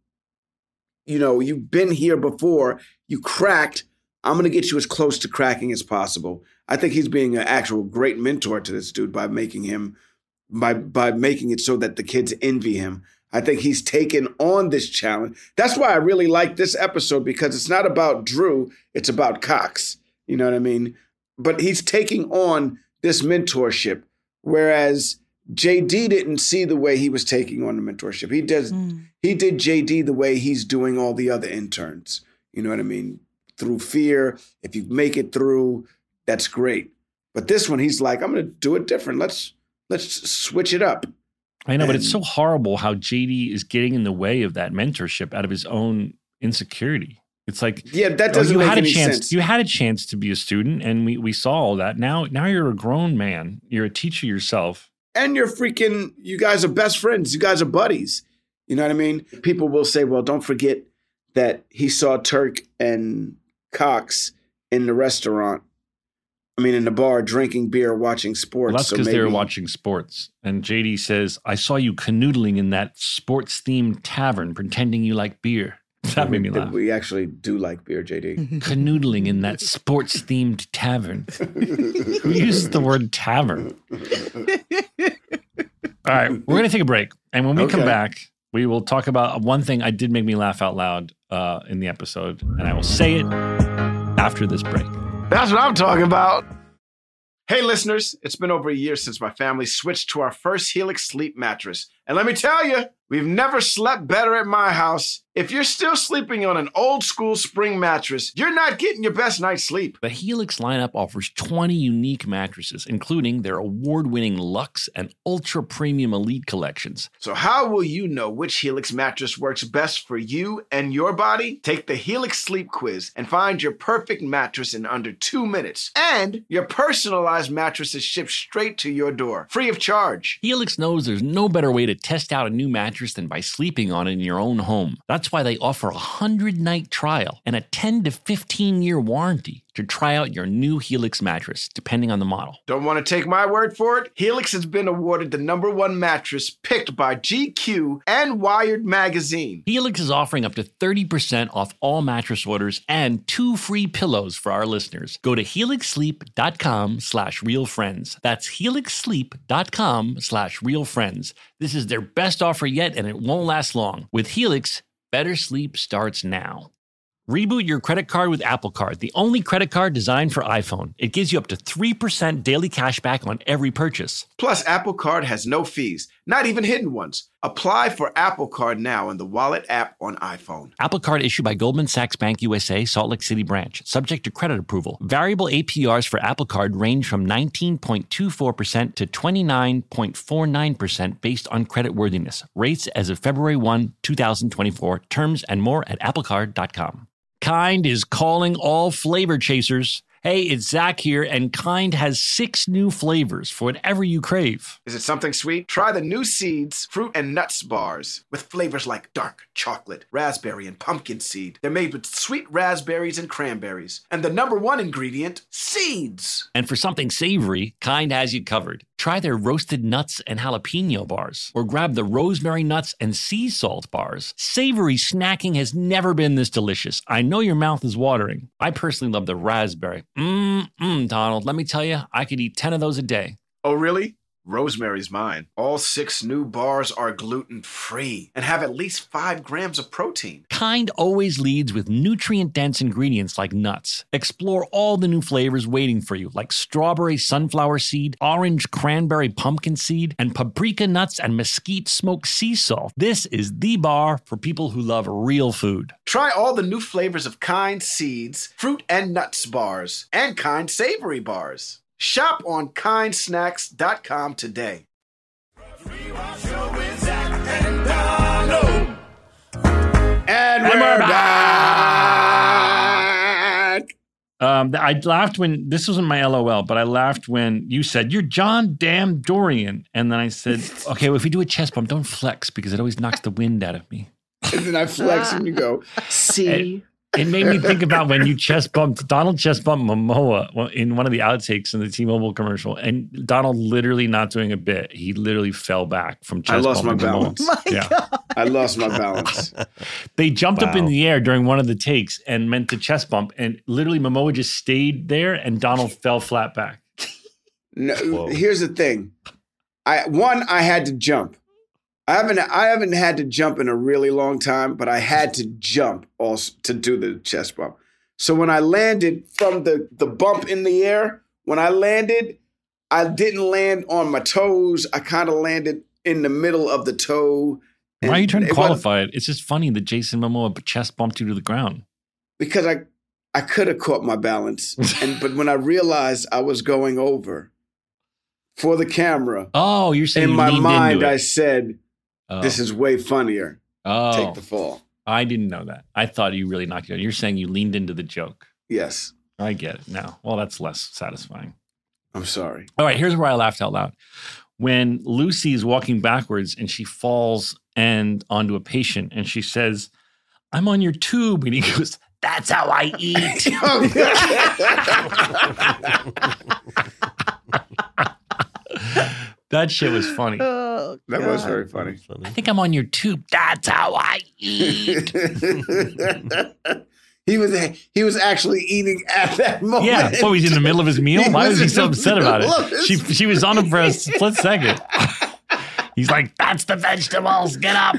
you know, you've been here before. You cracked. I'm going to get you as close to cracking as possible. I think he's being an actual great mentor to this dude by making him, by by making it so that the kids envy him. I think he's taken on this challenge. That's why I really like this episode, because it's not about Drew, it's about Cox. You know what I mean? But he's taking on this mentorship, whereas J D didn't see the way he was taking on the mentorship. He does. Mm. He did J D the way he's doing all the other interns. You know what I mean? Through fear. If you make it through, that's great. But this one, he's like, I'm going to do it different. Let's let's switch it up. I know, and, but it's so horrible how J D is getting in the way of that mentorship out of his own insecurity. It's like, yeah, that doesn't oh, you make had any a chance. sense. You had a chance to be a student, and we, we saw all that. Now, now you're a grown man. You're a teacher yourself. And you're freaking, you guys are best friends. You guys are buddies. You know what I mean? People will say, well, don't forget that he saw Turk and Cox in the restaurant. I mean, in the bar, drinking beer, watching sports. Well, that's because so they were watching sports. And J D says, I saw you canoodling in that sports-themed tavern, pretending you like beer. That made me laugh. We actually do like beer, J D. Canoodling in that sports-themed tavern. Who uses the word tavern? All right, we're going to take a break. And when we okay. come back, we will talk about one thing I did make me laugh out loud uh, in the episode. And I will say it after this break. That's what I'm talking about. Hey, listeners, it's been over a year since my family switched to our first Helix sleep mattress. And let me tell you, we've never slept better at my house. If you're still sleeping on an old school spring mattress, you're not getting your best night's sleep. The Helix lineup offers twenty unique mattresses, including their award-winning Luxe and Ultra Premium Elite collections. So how will you know which Helix mattress works best for you and your body? Take the Helix Sleep Quiz and find your perfect mattress in under two minutes. And your personalized mattress is shipped straight to your door, free of charge. Helix knows there's no better way to test out a new mattress than by sleeping on it in your own home. That's why they offer a one hundred night trial and a ten to fifteen year warranty to try out your new Helix mattress, depending on the model. Don't want to take my word for it? Helix has been awarded the number one mattress picked by G Q and Wired Magazine. Helix is offering up to thirty percent off all mattress orders and two free pillows for our listeners. Go to helixsleep.com slash realfriends. That's helixsleep.com slash realfriends. This is their best offer yet, and it won't last long. With Helix, better sleep starts now. Reboot your credit card with Apple Card, the only credit card designed for iPhone. It gives you up to three percent daily cash back on every purchase. Plus, Apple Card has no fees, not even hidden ones. Apply for Apple Card now in the Wallet app on iPhone. Apple Card issued by Goldman Sachs Bank U S A, Salt Lake City branch, subject to credit approval. Variable A P Rs for Apple Card range from nineteen point two four percent to twenty-nine point four nine percent based on creditworthiness. Rates as of February first, twenty twenty-four. Terms and more at apple card dot com. Kind is calling all flavor chasers. Hey, it's Zach here, and Kind has six new flavors for whatever you crave. Is it something sweet? Try the new Seeds fruit and nuts bars with flavors like dark chocolate, raspberry, and pumpkin seed. They're made with sweet raspberries and cranberries. And the number one ingredient, seeds. And for something savory, Kind has you covered. Try their roasted nuts and jalapeno bars, or grab the rosemary nuts and sea salt bars. Savory snacking has never been this delicious. I know your mouth is watering. I personally love the raspberry. Mmm, Donald, let me tell you, I could eat ten of those a day. Oh, really? Rosemary's mine. All six new bars are gluten-free and have at least five grams of protein. Kind always leads with nutrient-dense ingredients like nuts. Explore all the new flavors waiting for you, like strawberry sunflower seed, orange cranberry pumpkin seed, and paprika nuts and mesquite smoked sea salt. This is the bar for people who love real food. Try all the new flavors of Kind Seeds, fruit and nuts bars, and Kind Savory bars. Shop on kind snacks dot com today. And we're, we're back. Um, I laughed when, this wasn't my LOL, but I laughed when you said, "You're John Damn Dorian." And then I said, okay, well, if we do a chest bump, don't flex because it always knocks the wind out of me. And then I flex and you go, see? It made me think about when you chest bumped, Donald chest bumped Momoa in one of the outtakes in the T-Mobile commercial. And Donald literally not doing a bit. He literally fell back from chest I lost my bumping balance. Momoa. My Yeah. God. I lost my balance. They jumped up in Wow. the air during one of the takes and meant to chest bump. And literally Momoa just stayed there and Donald fell flat back. No, Whoa. here's the thing. I one, I had to jump. I haven't I haven't had to jump in a really long time, but I had to jump also to do the chest bump. So when I landed from the, the bump in the air, when I landed, I didn't land on my toes. I kind of landed in the middle of the toe. Why are you trying to it wasn't- qualify it? It's just funny that Jason Momoa chest bumped you to the ground. Because I I could have caught my balance. and but when I realized I was going over for the camera, Oh, you're saying in you my leaned mind into I it. said, Oh. this is way funnier. oh. Take the fall. I didn't know that. I thought you really knocked it out. You're saying you leaned into the joke. Yes. I get it now. Well, that's less satisfying. I'm sorry. All right, here's where I laughed out loud. When Lucy is walking backwards and she falls and onto a patient and she says, "I'm on your tube," and he goes, "That's how I eat." That shit was funny. Oh, That was God. very funny. I think I'm on your tube. That's how I eat. he was he was actually eating at that moment. Yeah. Oh, he's in the middle of his meal? He Why was was he in so the upset about middle of it? his She she was on him for a split second. He's like, "That's the vegetables. Get up."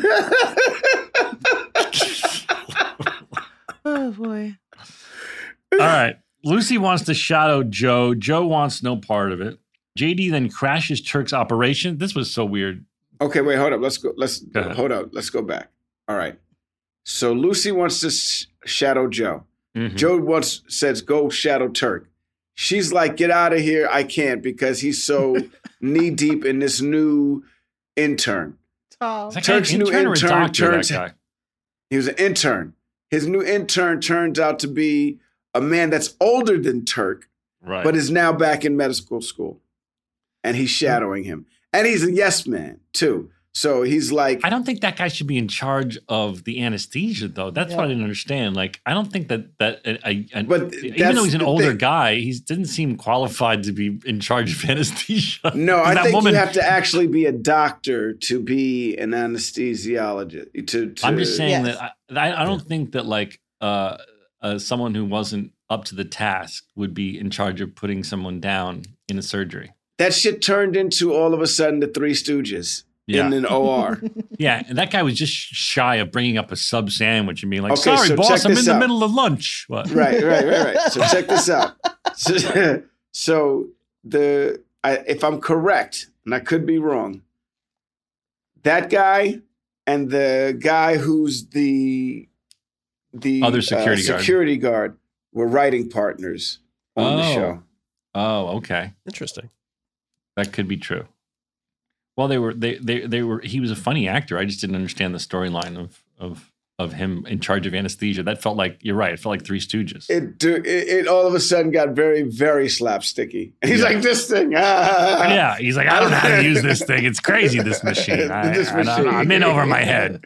Oh, boy. All right. Lucy wants to shadow Joe. Joe wants no part of it. J D then crashes Turk's operation. This was so weird. Okay, wait, hold up. Let's go. Let's Go ahead. hold up. Let's go back. All right. So Lucy wants to sh- shadow Joe. Mhm. Joe wants says go shadow Turk. She's like, get out of here. I can't because he's so knee deep in this new intern. Tall. Is that guy Turk's an new intern or a intern doctor, that turns- guy? He was an intern. His new intern turns out to be a man that's older than Turk, Right. but is now back in medical school. And he's shadowing him. And he's a yes man, too. So he's like, I don't think that guy should be in charge of the anesthesia, though. That's Yeah. what I didn't understand. Like, I don't think that that a, a, a- But even that's though he's an the older thing. guy, he didn't seem qualified to be in charge of anesthesia. no, 'Cause I that think woman, you have to actually be a doctor to be an anesthesiologist. To, to I'm just saying Yes. that I, I don't think that like uh, uh, someone who wasn't up to the task would be in charge of putting someone down in a surgery. that shit turned into all of a sudden the Three Stooges Yeah. in an O R. Yeah, and that guy was just shy of bringing up a sub sandwich and being like, Okay, "Sorry, so boss, check I'm in this the out. middle of lunch." What? right, right, right, right. So check this out. So, so the I, if I'm correct, and I could be wrong, that guy and the guy who's the the Other security uh, guard. security guard were writing partners on the Oh. show. Oh, okay. Interesting. That could be true. Well, they were they they they were. He was a funny actor. I just didn't understand the storyline of of of him in charge of anesthesia. That felt like you're right. It felt like Three Stooges. It, do- it it all of a sudden got very very slapsticky. He's Yeah. like this thing. Ah. Yeah, he's like, I don't know how to use this thing. It's crazy, this machine. I, This I don't know. machine. I'm in over my head.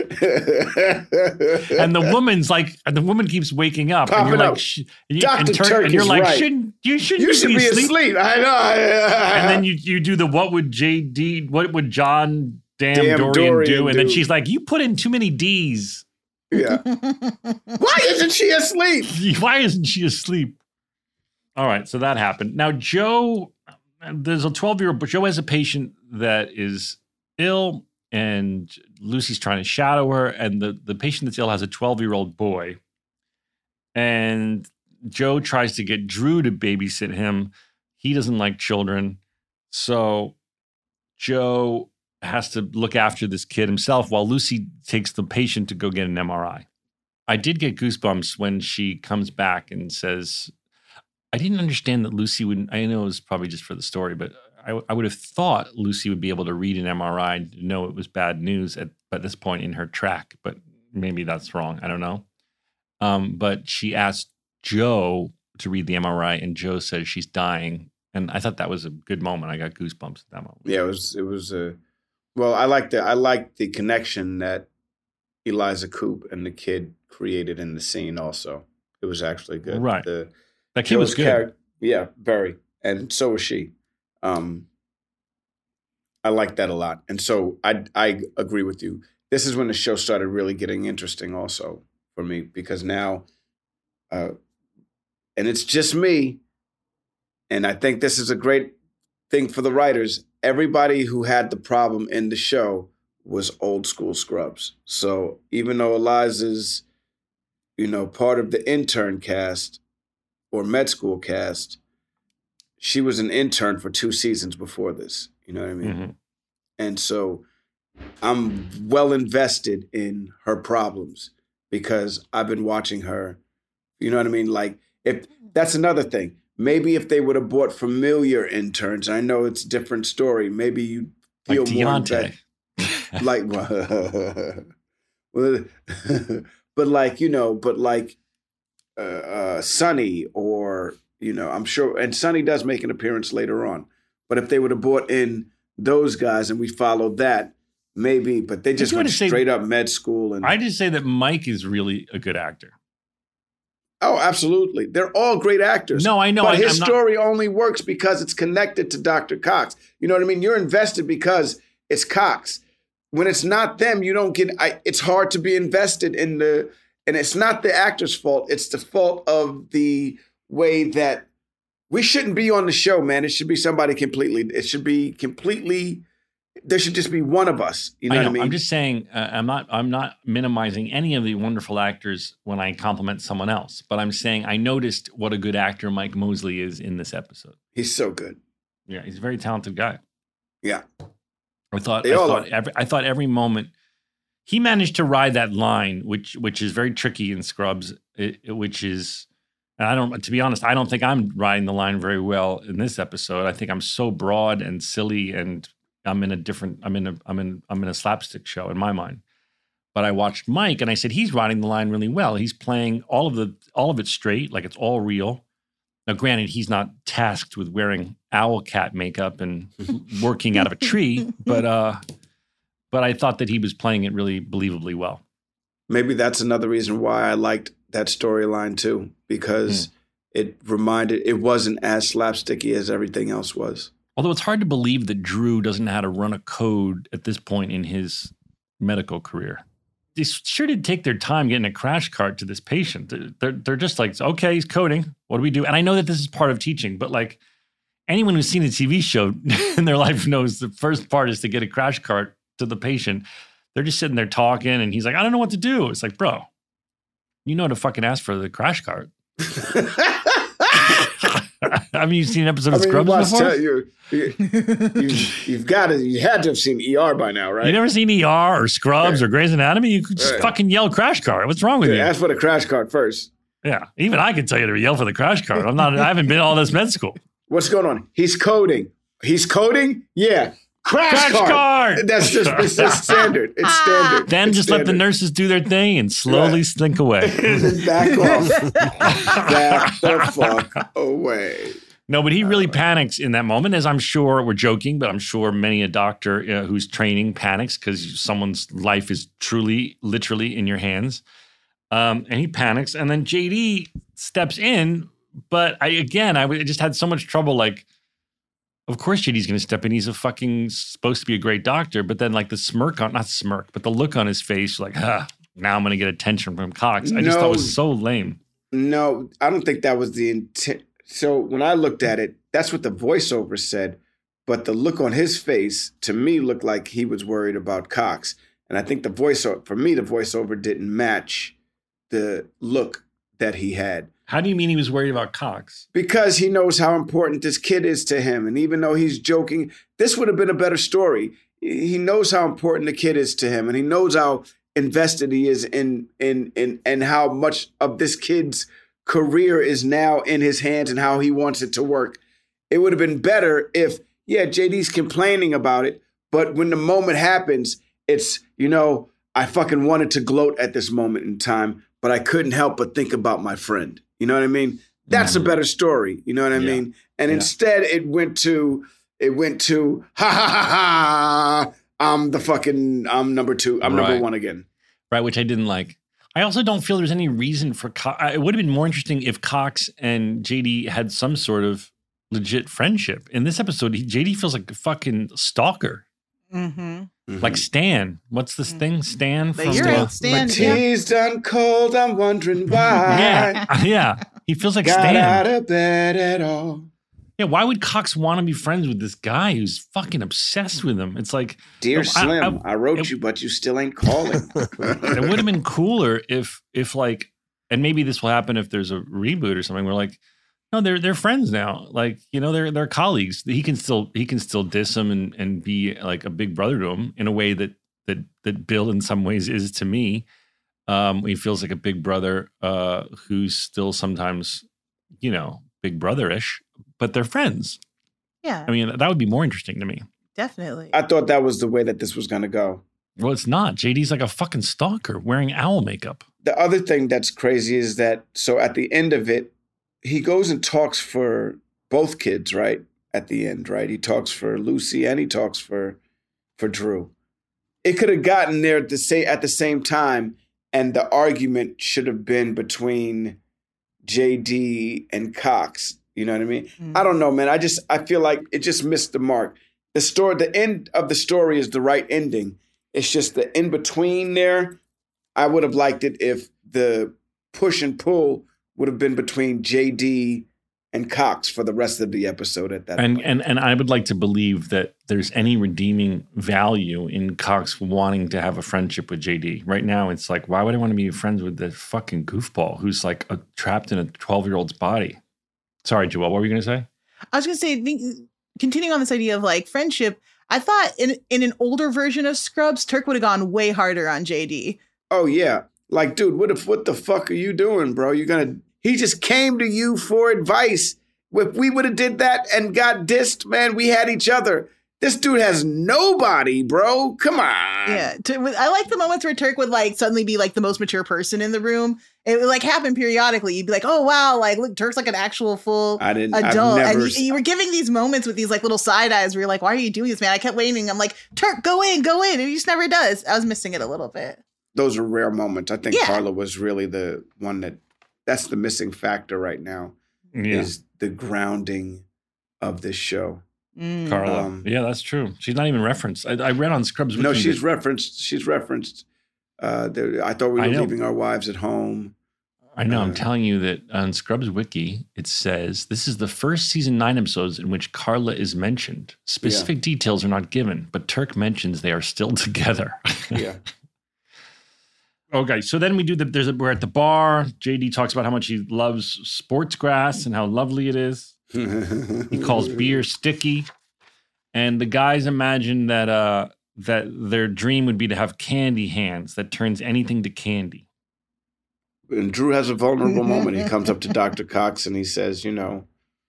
And the woman's like, the woman keeps waking up, and Popping you're like, up. Sh- and, you, Doctor and, turn- Turk and you're is like, right. shouldn't you shouldn't You should be asleep? asleep. I know. And then you you do the what would J D what would John Damn, Damn Dorian, Dorian do? And then do. she's like, you put in too many D's. Yeah. Why isn't she asleep? Why isn't she asleep? All right, so that happened. Now, Joe, there's a twelve-year-old, but Joe has a patient that is ill, and Lucy's trying to shadow her, and the, the patient that's ill has a twelve-year-old boy. And Joe tries to get Drew to babysit him. He doesn't like children. So Joe has to look after this kid himself while Lucy takes the patient to go get an M R I. I did get goosebumps when she comes back and says, I didn't understand that Lucy would, I know it was probably just for the story, but I, I would have thought Lucy would be able to read an M R I to know it was bad news at, at this point in her track, but maybe that's wrong. I don't know. Um, but she asked Joe to read the M R I, and Joe says she's dying. And I thought that was a good moment. I got goosebumps at that moment. Yeah, it was. It was a. Well, I like the. I like the connection that Eliza Coupe and the kid created in the scene. Also, it was actually good. Right. The, That kid was Joe's good. charac- yeah, very, and so was she. Um, I like that a lot, and so I I agree with you. This is when the show started really getting interesting, also for me, because now, uh, and it's just me, and I think this is a great thing for the writers. Everybody who had the problem in the show was old school scrubs. So even though Eliza's, you know, part of the intern cast or med school cast, she was an intern for two seasons before this. You know what I mean? Mhm. And so I'm well invested in her problems because I've been watching her. You know what I mean? Like, if that's another thing. Maybe if they would have bought familiar interns, I know it's a different story. Maybe you Like feel more Deontay. invested. Like, well, but like, you know, but like uh, uh, Sonny or, you know, I'm sure, and Sonny does make an appearance later on. But if they would have brought in those guys and we followed that, maybe, but they just you went wanna say- straight up med school. And I just say that Mike is really a good actor. oh, absolutely. They're all great actors. No, I know. But I, his I'm not- story only works because it's connected to Doctor Cox. You know what I mean? You're invested because it's Cox. When it's not them, you don't get. I, it's hard to be invested in the, and it's not the actor's fault. It's the fault of the way that we shouldn't be on the show, man. It should be somebody completely. It should be completely. There should just be one of us. You know, I know. what I mean? I'm just saying. Uh, I'm not. I'm not minimizing any of the wonderful actors when I compliment someone else. But I'm saying I noticed what a good actor Mike Mosley is in this episode. He's so good. Yeah, he's a very talented guy. Yeah. I thought. They I all thought. are. Every, I thought every moment he managed to ride that line, which which is very tricky in Scrubs. It, it- which is, and I don't. To be honest, I don't think I'm riding the line very well in this episode. I think I'm so broad and silly, and I'm in a different. I'm in a. I'm in. I'm in a slapstick show in my mind. But I watched Mike, and I said he's riding the line really well. He's playing all of the all of it straight, like it's all real. Now, granted, he's not tasked with wearing owl cat makeup and working out of a tree, but uh, but I thought that he was playing it really believably well. Maybe that's another reason why I liked that storyline too, because mm. it reminded, it wasn't as slapsticky as everything else was. Although it's hard to believe that Drew doesn't know how to run a code at this point in his medical career. They sure did take their time getting a crash cart to this patient. They're, they're just like, okay, he's coding. What do we do? And I know that this is part of teaching, but like anyone who's seen a T V show in their life knows the first part is to get a crash cart to the patient. They're just sitting there talking, and he's like, I don't know what to do. It's like, bro, you know to fucking ask for the crash cart. I mean, you've seen an episode of I mean, Scrubs before? You're, you, you, you've got to, you had to have seen E R by now, right? You never seen E R or Scrubs yeah. or Grey's Anatomy? You could just yeah. fucking yell crash cart. What's wrong with yeah, you? Ask for the crash cart first. Yeah. Even I could tell you to yell for the crash cart. I'm not, I haven't been all this med school. What's going on? He's coding. He's coding? Yeah. Crash, crash card. card. That's just, it's just standard. It's standard. Then it's just standard. let the nurses do their thing and slowly right. slink away. Back off. Back the fuck away. No, but he really panics in that moment, as I'm sure we're joking, but I'm sure many a doctor uh, who's training panics because someone's life is truly, literally in your hands. Um, and he panics. And then J D steps in. But I, again, I w- just had so much trouble. Like, of course, J D's going to step in. He's a fucking supposed to be a great doctor. But then, like, the smirk on, not smirk, but the look on his face, like, ah, now I'm going to get attention from Cox. I just no, thought it was so lame. No, I don't think that was the intent. So when I looked at it, that's what the voiceover said. But the look on his face, to me, looked like he was worried about Cox. And I think the voiceover, for me, the voiceover didn't match the look that he had. How do you mean he was worried about Cox? Because he knows how important this kid is to him. And even though he's joking, this would have been a better story. He knows how important the kid is to him. And he knows how invested he is in, in, in, and how much of this kid's career is now in his hands and how he wants it to work. It would have been better if, yeah, J D's complaining about it, but when the moment happens, it's, you know, I fucking wanted to gloat at this moment in time, but I couldn't help but think about my friend. You know what I mean? That's mm-hmm. a better story. You know what I yeah. mean? And yeah. instead it went to, it went to, ha ha ha ha, I'm the fucking, I'm number two. I'm right. number one again. Right, which I didn't like. I also don't feel there's any reason for Cox. It would have been more interesting if Cox and J D had some sort of legit friendship. In this episode, he, J D feels like a fucking stalker. Mm-hmm. Mm-hmm. Like Stan. What's this mm-hmm. thing? Stan from You're the, right, Stan. My tea's yeah. done cold. I'm wondering why. yeah, yeah. He feels like Got Stan. out of bed at all. Yeah, why would Cox want to be friends with this guy who's fucking obsessed with him? It's like, Dear I, Slim, I, I, I wrote it, you, but you still ain't calling. It would have been cooler if, if like, and maybe this will happen if there's a reboot or something. We're like, no, they're they're friends now. Like, you know, they're they're colleagues. He can still he can still diss him and and be like a big brother to him in a way that that that Bill in some ways is to me. Um, he feels like a big brother uh, who's still sometimes, you know, big brother-ish. But they're friends. Yeah. I mean, that would be more interesting to me. Definitely. I thought that was the way that this was going to go. Well, it's not. J D's like a fucking stalker wearing owl makeup. The other thing that's crazy is that, so at the end of it, he goes and talks for both kids, right? At the end, right? He talks for Lucy and he talks for for Drew. It could have gotten there at the, say, at the same time, and the argument should have been between J D and Cox. You know what I mean? Mm-hmm. I don't know, man. I just, I feel like it just missed the mark. The story, the end of the story is the right ending. It's just the in between there. I would have liked it if the push and pull would have been between J D and Cox for the rest of the episode at that and, point. And and I would like to believe that there's any redeeming value in Cox wanting to have a friendship with J D. Right now, it's like, why would I want to be friends with this fucking goofball who's like a, trapped in a twelve-year-old's body? Sorry, Joelle, what were you going to say? I was going to say, think, continuing on this idea of like friendship, I thought in in an older version of Scrubs, Turk would have gone way harder on J D. Oh, yeah. Like, dude, what if, what the fuck are you doing, bro? You're going to, he just came to you for advice. If we would have did that and got dissed, man, we had each other. This dude has nobody, bro. Come on. Yeah. To, I like the moments where Turk would like suddenly be like the most mature person in the room. It would like happen periodically. You'd be like, oh, wow. Like, look, Turk's like an actual full I didn't, adult. I've never... And you, you were giving these moments with these like little side eyes where you're like, why are you doing this, man? I kept waiting. I'm like, Turk, go in, go in. And he just never does. I was missing it a little bit. Those are rare moments. I think Yeah. Carla was really the one that, that's the missing factor right now, Yeah. is the grounding of this show. Mm. Carla. Um, yeah, that's true. She's not even referenced. I, I read on Scrubs. No, Wiki she's that- referenced. She's referenced. Uh, there, I thought we I were know. leaving our wives at home. I know. I'm Uh, telling you that on Scrubs Wiki, it says this is the first season nine episodes in which Carla is mentioned. Specific details are not given, but Turk mentions they are still together. Yeah. Okay, so then we do the. There's a, we're at the bar. J D talks about how much he loves sports grass and how lovely it is. He calls beer sticky, and the guys imagine that uh that their dream would be to have candy hands that turns anything to candy. And Drew has a vulnerable moment. He comes up to Doctor Cox and he says, you know,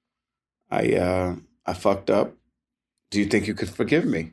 I uh, I fucked up. Do you think you could forgive me?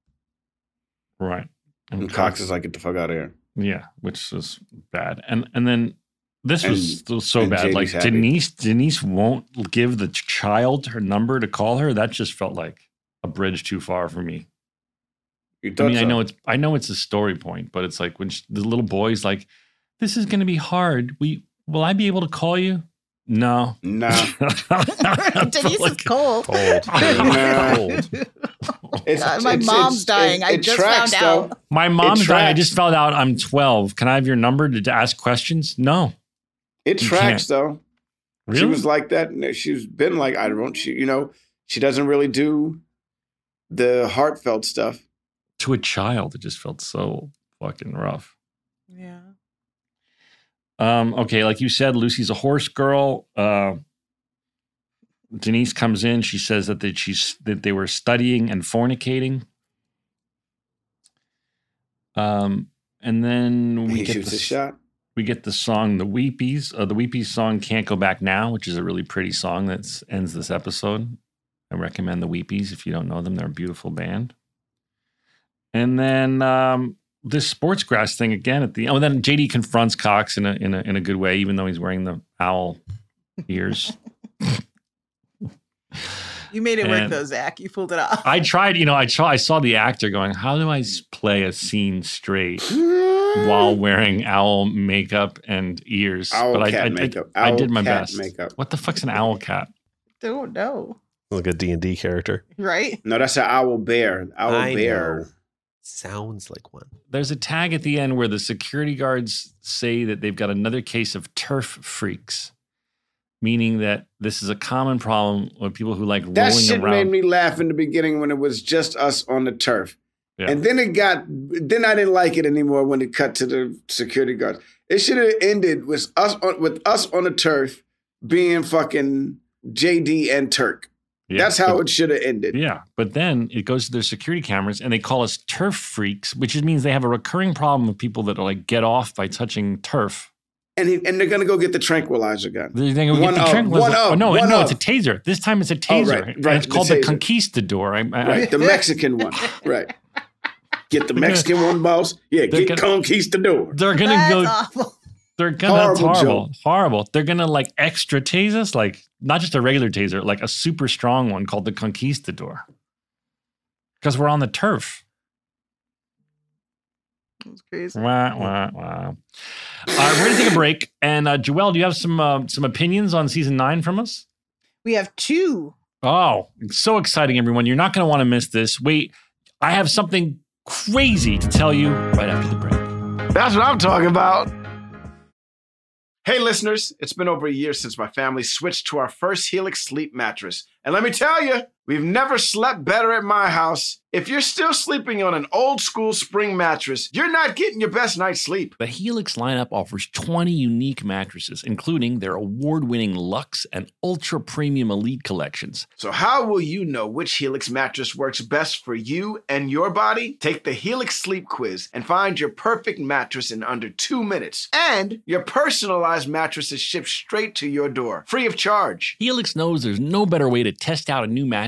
Right. And Cox is like, get the fuck out of here. Yeah, which was bad. And and then this was And- so and bad. J D's Like happy. Denise Denise won't give the child her number to call her. That just felt like a bridge too far for me. You I thought mean, I so? know it's I know it's a story point, but it's like when she, the little boy's like, "This is going to be hard. We will I be able to call you?" No. Nah. Denise is cold. Cold. Nah. Cold. It's, God, my it's- mom's it's- dying. it- I it just tracks, found though. out. My mom's dying. I tracks. just found out I'm twelve. Can I have your number to, to ask questions? No. It You tracks, can't. though. Really? She was like that. and She's been like, I don't, she, you know, she doesn't really do the heartfelt stuff. To a child, it just felt so fucking rough. Yeah. Um, okay, like you said, Lucy's a horse girl. Uh, Denise comes in. She says that they, she's that they were studying and fornicating. Um, and then we He get shoots the, a shot. we get the song "The Weepies." Uh, the Weepies song "Can't Go Back Now," which is a really pretty song that ends this episode. I recommend the Weepies if you don't know them; they're a beautiful band. And then um, this sports grass thing again at the oh, and then J D confronts Cox in a in a in a good way, even though he's wearing the owl ears. You made it work And- though, Zach. You pulled it off. I tried, you know, I try, I saw the actor going, how do I s- play a scene straight while wearing owl makeup and ears? Owl but I, cat I, makeup. I, I Owl did my cat best. makeup. What the fuck's an owl cat? Don't know. Like a D and D character. Right? No, that's an owl bear. Owl I bear. know. Sounds like one. There's a tag at the end where the security guards say that they've got another case of turf freaks, meaning that this is a common problem with people who like That rolling shit around. made me laugh in the beginning when it was just us on the turf. Yeah. And then it got, then I didn't like it anymore when it cut to the security guards. It should have ended with us on, with us on the turf being fucking J D and Turk. Yeah, That's how but- it should have ended. Yeah, but then it goes to their security cameras and they call us turf freaks, which means they have a recurring problem with people that are like get off by touching turf. And, he, and they're going to go get the tranquilizer gun. They're going to One get the up, tranquilizer. one up, oh, no, one no, up. it's a taser. This time it's a Oh, taser. right, And right, it's the called the taser. conquistador. I, I, Right, the Mexican one. Right. Get the Mexican one, boss. Yeah, They're get gonna- conquistador. They're going to That's go. awful. They're going to, that's Horrible horrible. joke. Horrible. They're going to like extra tase us, like not just a regular taser, like a super strong one called the conquistador. Because we're on the turf. That's crazy. Wah, wah, wah. Uh, we're going to take a break. And uh, Joelle, do you have some uh, some opinions on season nine from us? We have two. Oh, it's so exciting, everyone. You're not going to want to miss this. Wait, I have something crazy to tell you right after the break. That's what I'm talking about. Hey, listeners, it's been over a year since my family switched to our first Helix sleep mattress. And let me tell you, we've never slept better at my house. If you're still sleeping on an old school spring mattress, you're not getting your best night's sleep. The Helix lineup offers twenty unique mattresses, including their award-winning Luxe and Ultra Premium Elite collections. So how will you know which Helix mattress works best for you and your body? Take the Helix Sleep Quiz and find your perfect mattress in under two minutes. And your personalized mattress is shipped straight to your door, free of charge. Helix knows there's no better way to test out a new mattress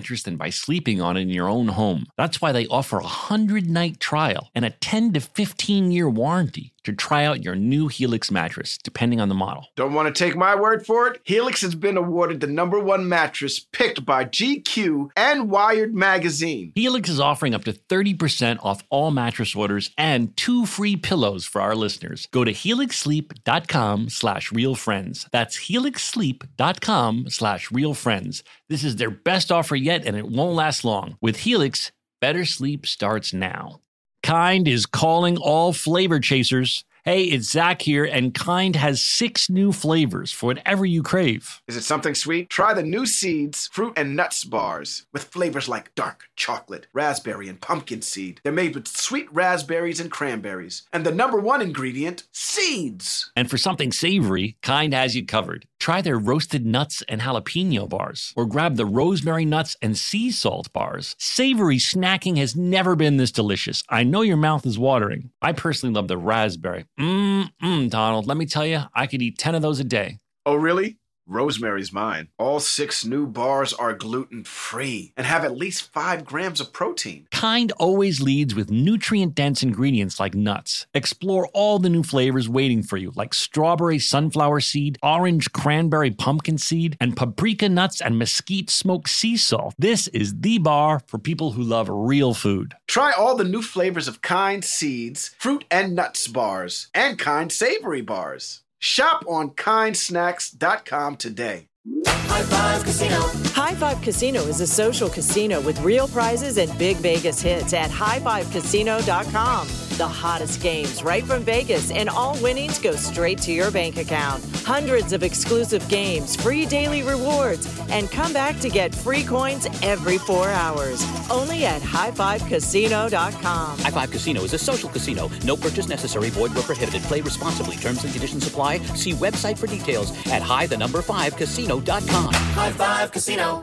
mattress than by sleeping on it in your own home. That's why they offer a one hundred night trial and a ten to fifteen year warranty to try out your new Helix mattress, depending on the model. Don't want to take my word for it? Helix has been awarded the number one mattress picked by G Q and Wired Magazine. Helix is offering up to thirty percent off all mattress orders and two free pillows for our listeners. Go to helixsleep.com slash realfriends. That's helixsleep.com slash realfriends. This is their best offer yet, and it won't last long. With Helix, better sleep starts now. Kind is calling all flavor chasers. Hey, it's Zach here, and Kind has six new flavors for whatever you crave. Is it something sweet? Try the new Seeds fruit and nuts bars with flavors like dark chocolate, raspberry, and pumpkin seed. They're made with sweet raspberries and cranberries. And the number one ingredient, seeds. And for something savory, Kind has you covered. Try their roasted nuts and jalapeno bars, or grab the rosemary nuts and sea salt bars. Savory snacking has never been this delicious. I know your mouth is watering. I personally love the raspberry. Mmm, Donald, let me tell you, I could eat ten of those a day. Oh, really? Rosemary's mine. All six new bars are gluten-free and have at least five grams of protein. Kind always leads with nutrient-dense ingredients like nuts. Explore all the new flavors waiting for you, like strawberry sunflower seed, orange cranberry pumpkin seed, and paprika nuts and mesquite smoked sea salt. This is the bar for people who love real food. Try all the new flavors of Kind Seeds, fruit and nuts bars, and Kind Savory bars. Shop on kind snacks dot com today. High Five Casino. High Five Casino is a social casino with real prizes and big Vegas hits at high five casino dot com. The hottest games right from Vegas, and all winnings go straight to your bank account. Hundreds of exclusive games, free daily rewards, and come back to get free coins every four hours. Only at high five casino dot com. High Five Casino is a social casino. No purchase necessary. Void where prohibited. Play responsibly. Terms and conditions apply. See website for details at high the number five casino dot com. High Five Casino.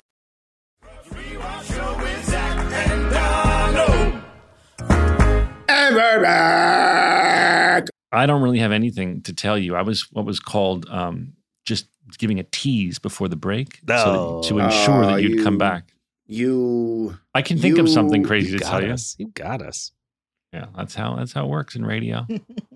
And we're back. I don't really have anything to tell you. I was what was called um, just giving a tease before the break No. so that, to ensure Oh, that you'd you- come back. You. I can think of you- something crazy You to got tell you. us. You got us. Yeah, that's how that's how it works in radio.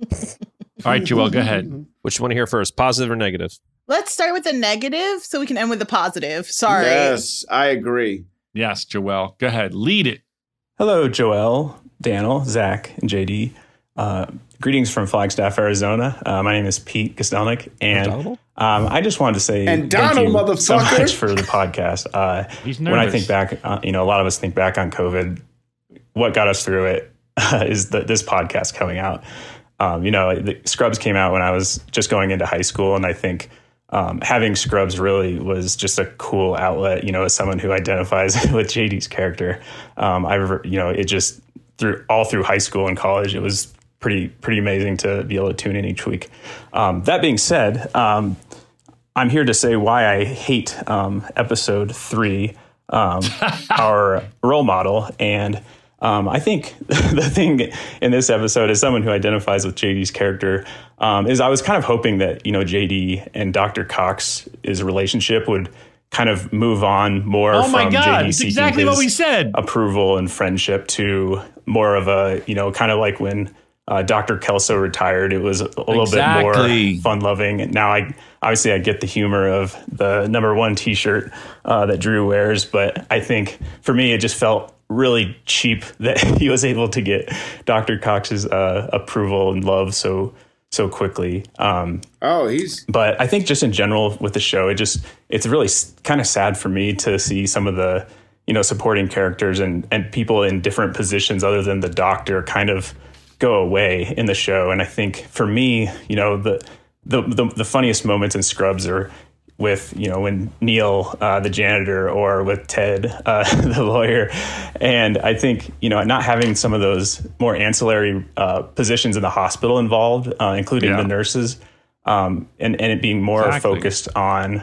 All right, Joel, go ahead. Which you want to hear first, positive or negative? Let's start with the negative so we can end with the positive. Sorry. Yes, I agree. Yes, Joel, go ahead. Lead it. Hello, Joel, Daniel, Zach, and J D. Uh, greetings from Flagstaff, Arizona. Uh, my name is Pete Kostelnik, and um, I just wanted to say And thank Donald, you so motherfucker. much for the podcast. Uh, He's when I nervous. think back, uh, you know, a lot of us think back on COVID. What got us through it uh, is the, this podcast coming out. Um, you know, the Scrubs came out when I was just going into high school, and I think um, having Scrubs really was just a cool outlet. You know, as someone who identifies with J D's character, um, I, you know, it just through all through high school and college, it was pretty pretty amazing to be able to tune in each week. Um, that being said, um, I'm here to say why I hate um, episode three, um, our role model, and um, I think the thing in this episode, as someone who identifies with J D's character, um, is I was kind of hoping that, you know, J D and Doctor Cox's relationship would kind of move on more Oh from my God, J D it's seeking exactly what his we said. approval and friendship to more of a, you know, kind of like when uh, Doctor Kelso retired, it was a little Exactly. bit more fun loving. And now I obviously I get the humor of the number one t-shirt uh, that Drew wears, but I think for me, it just felt really cheap that he was able to get Doctor Cox's uh, approval and love so so quickly. Um, Oh, he's but I think just in general with the show, it just it's really kind of sad for me to see some of the, you know, supporting characters and and people in different positions other than the Doctor kind of go away in the show. And I think for me, you know, the the the, the funniest moments in Scrubs are with, you know, when Neil, uh, the janitor, or with Ted, uh, the lawyer. And I think, you know, not having some of those more ancillary uh, positions in the hospital involved, uh, including Yeah. the nurses, um, and, and it being more Exactly. focused on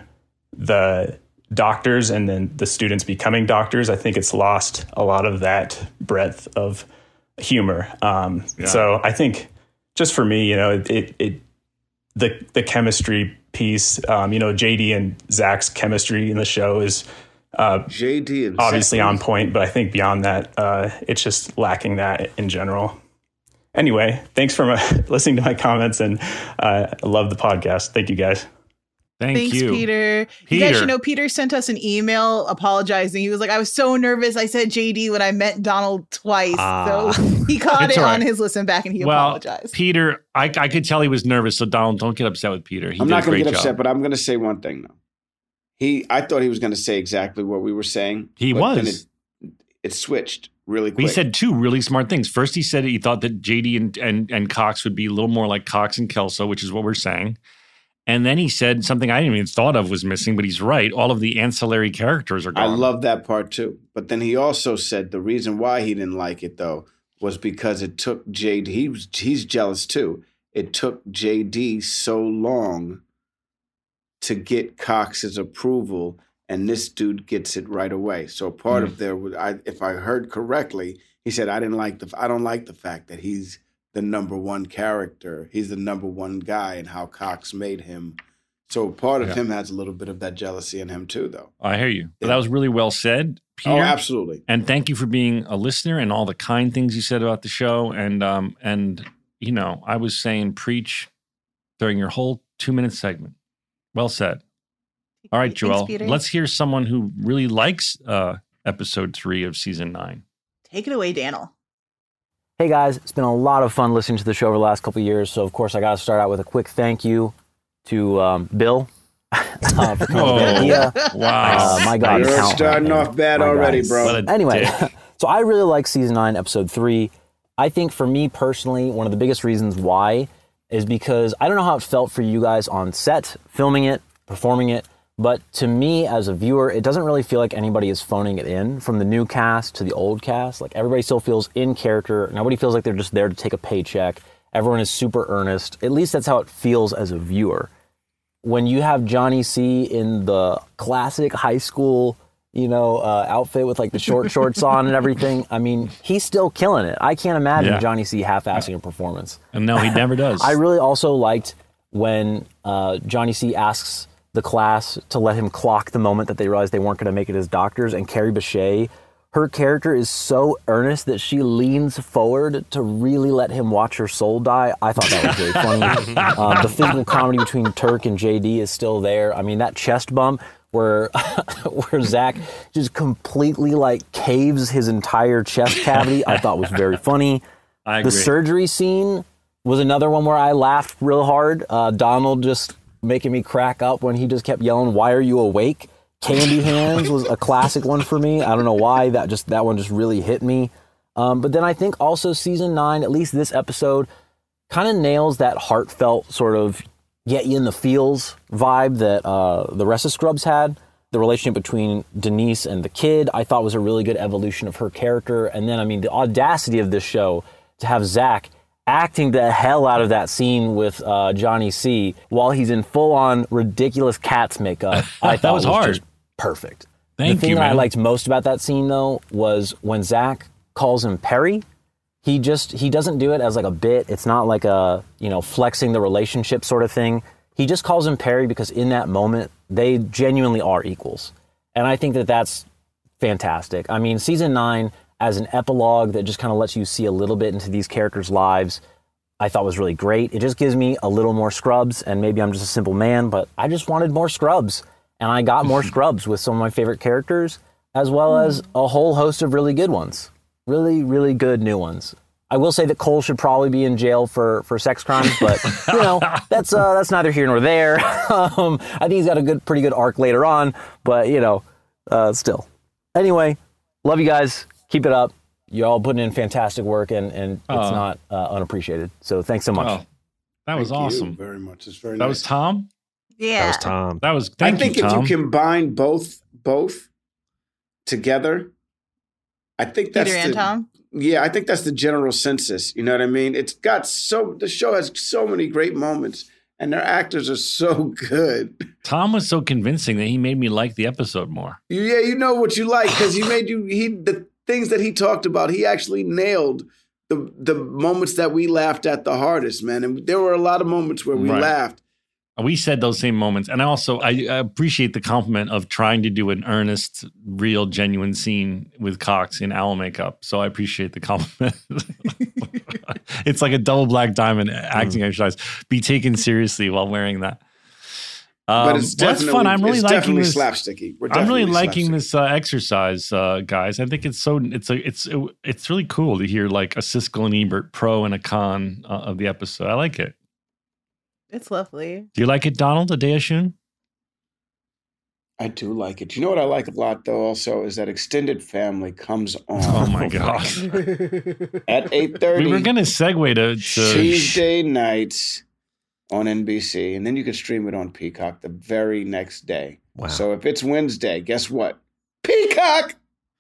the doctors and then the students becoming doctors, I think it's lost a lot of that breadth of humor. Um, Yeah. So I think just for me, you know, it, it, it the the chemistry piece, um, you know, J D and Zach's chemistry in the show is Uh, J D and obviously Zach. on point, but I think beyond that, uh, it's just lacking that in general. Anyway, thanks for my, listening to my comments, and uh, I love the podcast. Thank you, guys. Thank Thanks, you. Peter. Peter. You guys should know Peter sent us an email apologizing. He was like, I was so nervous. I said J D when I meant Donald twice. Ah. So he caught It's it all right. on his listen back and he well, apologized. Peter, I, I could tell he was nervous, so Donald, don't get upset with Peter. He I'm did not a going great to get job. upset, but I'm going to say one thing though. He, I thought he was going to say exactly what we were saying. He but then was. It, it switched really quick. He said two really smart things. First, he said he thought that J D and, and, and Cox would be a little more like Cox and Kelso, which is what we're saying. And then he said something I didn't even thought of was missing, but he's right. All of the ancillary characters are I gone. love that part too. But then he also said the reason why he didn't like it though was because it took J D. He was he's jealous too. It took J D so long to get Cox's approval, and this dude gets it right away. So part Mm. of there, was, I, if I heard correctly, he said I didn't like the I don't like the fact that he's the number one character. He's the number one guy, and how Cox made him. So part of Yeah. him has a little bit of that jealousy in him too, though. I hear you. But Yeah. that was really well said, Peter. Oh, absolutely. And thank you for being a listener and all the kind things you said about the show. And um, and you know, I was saying preach during your whole two minute segment. Well said. All right, Thanks, Joel. Peter. Let's hear someone who really likes uh, episode three of season nine. Take it away, Daniel. Hey guys, it's been a lot of fun listening to the show over the last couple of years. So of course I got to start out with a quick thank you to um, Bill uh, for coming up with the Oh, idea. wow. Uh, my God, You're talent, starting man. off bad My already, God. bro. What a Anyway, dick. so I really like season nine, episode three. I think for me personally, one of the biggest reasons why is because I don't know how it felt for you guys on set, filming it, performing it, but to me as a viewer, it doesn't really feel like anybody is phoning it in, from the new cast to the old cast. Like everybody still feels in character. Nobody feels like they're just there to take a paycheck. Everyone is super earnest. At least that's how it feels as a viewer. When you have Johnny C in the classic high school, you know, uh, outfit with like the short shorts on and everything, I mean, he's still killing it. I can't imagine Yeah. Johnny C half-assing a performance. And no, he never does. I really also liked when uh, Johnny C asks the class to let him clock the moment that they realized they weren't going to make it as doctors, and Carrie Bechet, her character is so earnest that she leans forward to really let him watch her soul die. I thought that was really funny. Um, the physical comedy between Turk and J D is still there. I mean, that chest bump where where Zach just completely like caves his entire chest cavity, I thought was very funny. I The agree. surgery scene was another one where I laughed real hard. Uh, Donald just making me crack up when he just kept yelling, "Why are you awake?" Candy Hands was a classic one for me. I don't know why that just that one just really hit me. Um, but then I think also season nine, at least this episode, kind of nails that heartfelt sort of get you in the feels vibe that uh, the rest of Scrubs had. The relationship between Denise and the kid, I thought was a really good evolution of her character. And then, I mean, the audacity of this show to have Zach acting the hell out of that scene with uh, Johnny C while he's in full-on ridiculous Cats makeup. I That thought was hard. just perfect. Thank the thing you, that I man. liked most about that scene, though, was when Zach calls him Perry. He just he doesn't do it as like a bit. It's not like a, you know, flexing the relationship sort of thing. He just calls him Perry because in that moment they genuinely are equals, and I think that that's fantastic. I mean, season nine as an epilogue that just kind of lets you see a little bit into these characters' lives, I thought was really great. It just gives me a little more Scrubs, and maybe I'm just a simple man, but I just wanted more Scrubs, and I got more Scrubs with some of my favorite characters, as well as a whole host of really good ones. Really, really good new ones. I will say that Cole should probably be in jail for, for sex crimes, but you know, that's uh, that's neither here nor there. um, I think he's got a good, pretty good arc later on, but you know, uh, still. Anyway, love you guys. Keep it up. You're all putting in fantastic work, and, and it's Oh. not uh, unappreciated. So thanks so much. Oh, that was Thank you awesome. very much. It's very That nice. was Tom. Yeah. That was Tom. That was. I Thank think you, if Tom. you combine both both together, I think that's Peter and the, Tom? Yeah, I think that's the general census. You know what I mean? It's got so the show has so many great moments, and their actors are so good. Tom was so convincing that he made me like the episode more. Yeah, you know what you like because he made you. He the things that he talked about, he actually nailed the the moments that we laughed at the hardest, man. And there were a lot of moments where we Right. laughed. We said those same moments. And I also, I, I appreciate the compliment of trying to do an earnest, real, genuine scene with Cox in owl makeup. So I appreciate the compliment. It's like a double black diamond acting mm. exercise. Be taken seriously while wearing that. Um, but it's well, that's fun. I'm really it's liking definitely this. slapsticky. We're I'm really definitely liking slapsticky. this uh, exercise, uh, guys. I think it's so it's a it's it, it's really cool to hear like a Siskel and Ebert pro and a con uh, of the episode. I like it. It's lovely. Do you like it, Donald? A Day Shun? I do like it. You know what I like a lot, though, also, is that Extended Family comes on. Oh, my God. At eight thirty. We were going to segue to, to... Tuesday nights on N B C, and then you can stream it on Peacock the very next day. Wow. So if it's Wednesday, guess what? Peacock!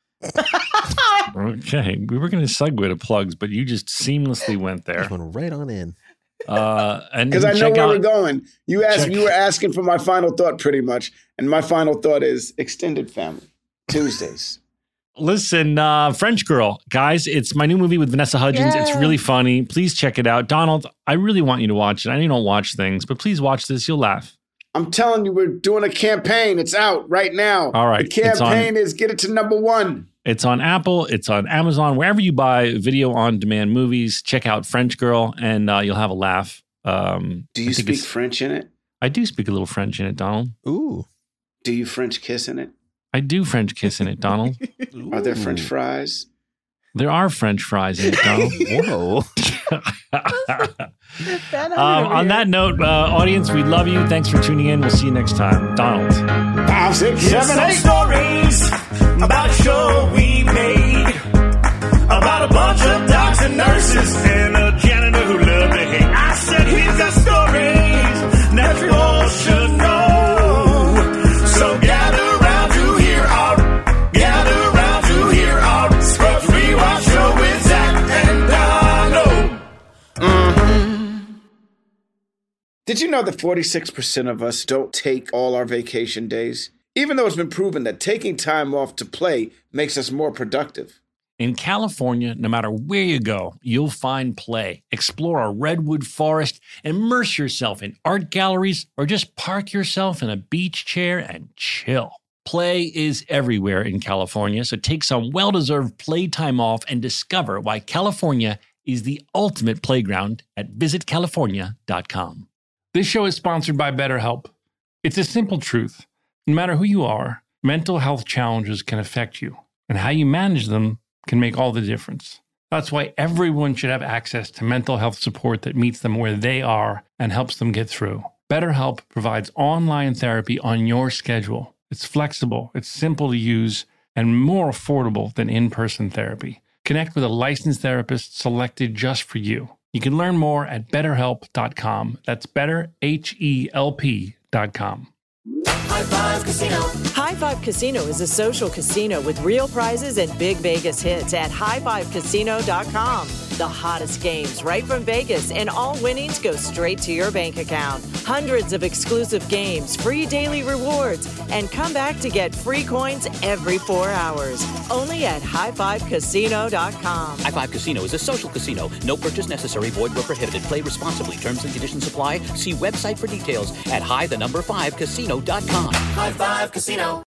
Okay. We were going to segue to plugs, but you just seamlessly went there. Just went right on in. Uh, and Because I know where out, we're going. You asked, check. you were asking for my final thought pretty much, and my final thought is Extended Family, Tuesdays. Listen, uh, French Girl, guys, it's my new movie with Vanessa Hudgens. Yeah. It's really funny. Please check it out. Donald, I really want you to watch it. I know you don't watch things, but please watch this. You'll laugh. I'm telling you, we're doing a campaign. It's out right now. All right. The It's on- campaign is get it to number one. It's on Apple. It's on Amazon. Wherever you buy video on demand movies, check out French Girl, and uh, you'll have a laugh. Um, Do I you think speak it's- French in it? I do speak a little French in it, Donald. Ooh. Do you French kiss in it? I do French kiss in it, Donald. Are there French fries? There are French fries in it, Donald. Whoa. um, on that note, uh, audience, we love you. Thanks for tuning in. We'll see you next time. Donald. Five, six, Here's seven, some eight. stories about a show we made, about a bunch of docs and nurses and a janitor who loved to hate. I said he's got stories that you all should know. So gather round to hear our, gather round to hear our Scrubs Rewatch show with Zach and Donald. Did you know that forty-six percent of us don't take all our vacation days? Even though it's been proven that taking time off to play makes us more productive. In California, no matter where you go, you'll find play. Explore a redwood forest, immerse yourself in art galleries, or just park yourself in a beach chair and chill. Play is everywhere in California, so take some well-deserved playtime off and discover why California is the ultimate playground at visit california dot com. This show is sponsored by BetterHelp. It's a simple truth. No matter who you are, mental health challenges can affect you, and how you manage them can make all the difference. That's why everyone should have access to mental health support that meets them where they are and helps them get through. BetterHelp provides online therapy on your schedule. It's flexible, it's simple to use, and more affordable than in-person therapy. Connect with a licensed therapist selected just for you. You can learn more at better help dot com. That's better, H E L P dot com. High Five Casino. High Five Casino is a social casino with real prizes and big Vegas hits at high five casino dot com. The hottest games right from Vegas, and all winnings go straight to your bank account. Hundreds of exclusive games, free daily rewards, and come back to get free coins every four hours. Only at high five casino dot com. High Five Casino is a social casino. No purchase necessary. Void where prohibited. Play responsibly. Terms and conditions apply. See website for details at high the number five casino dot com. High Five Casino.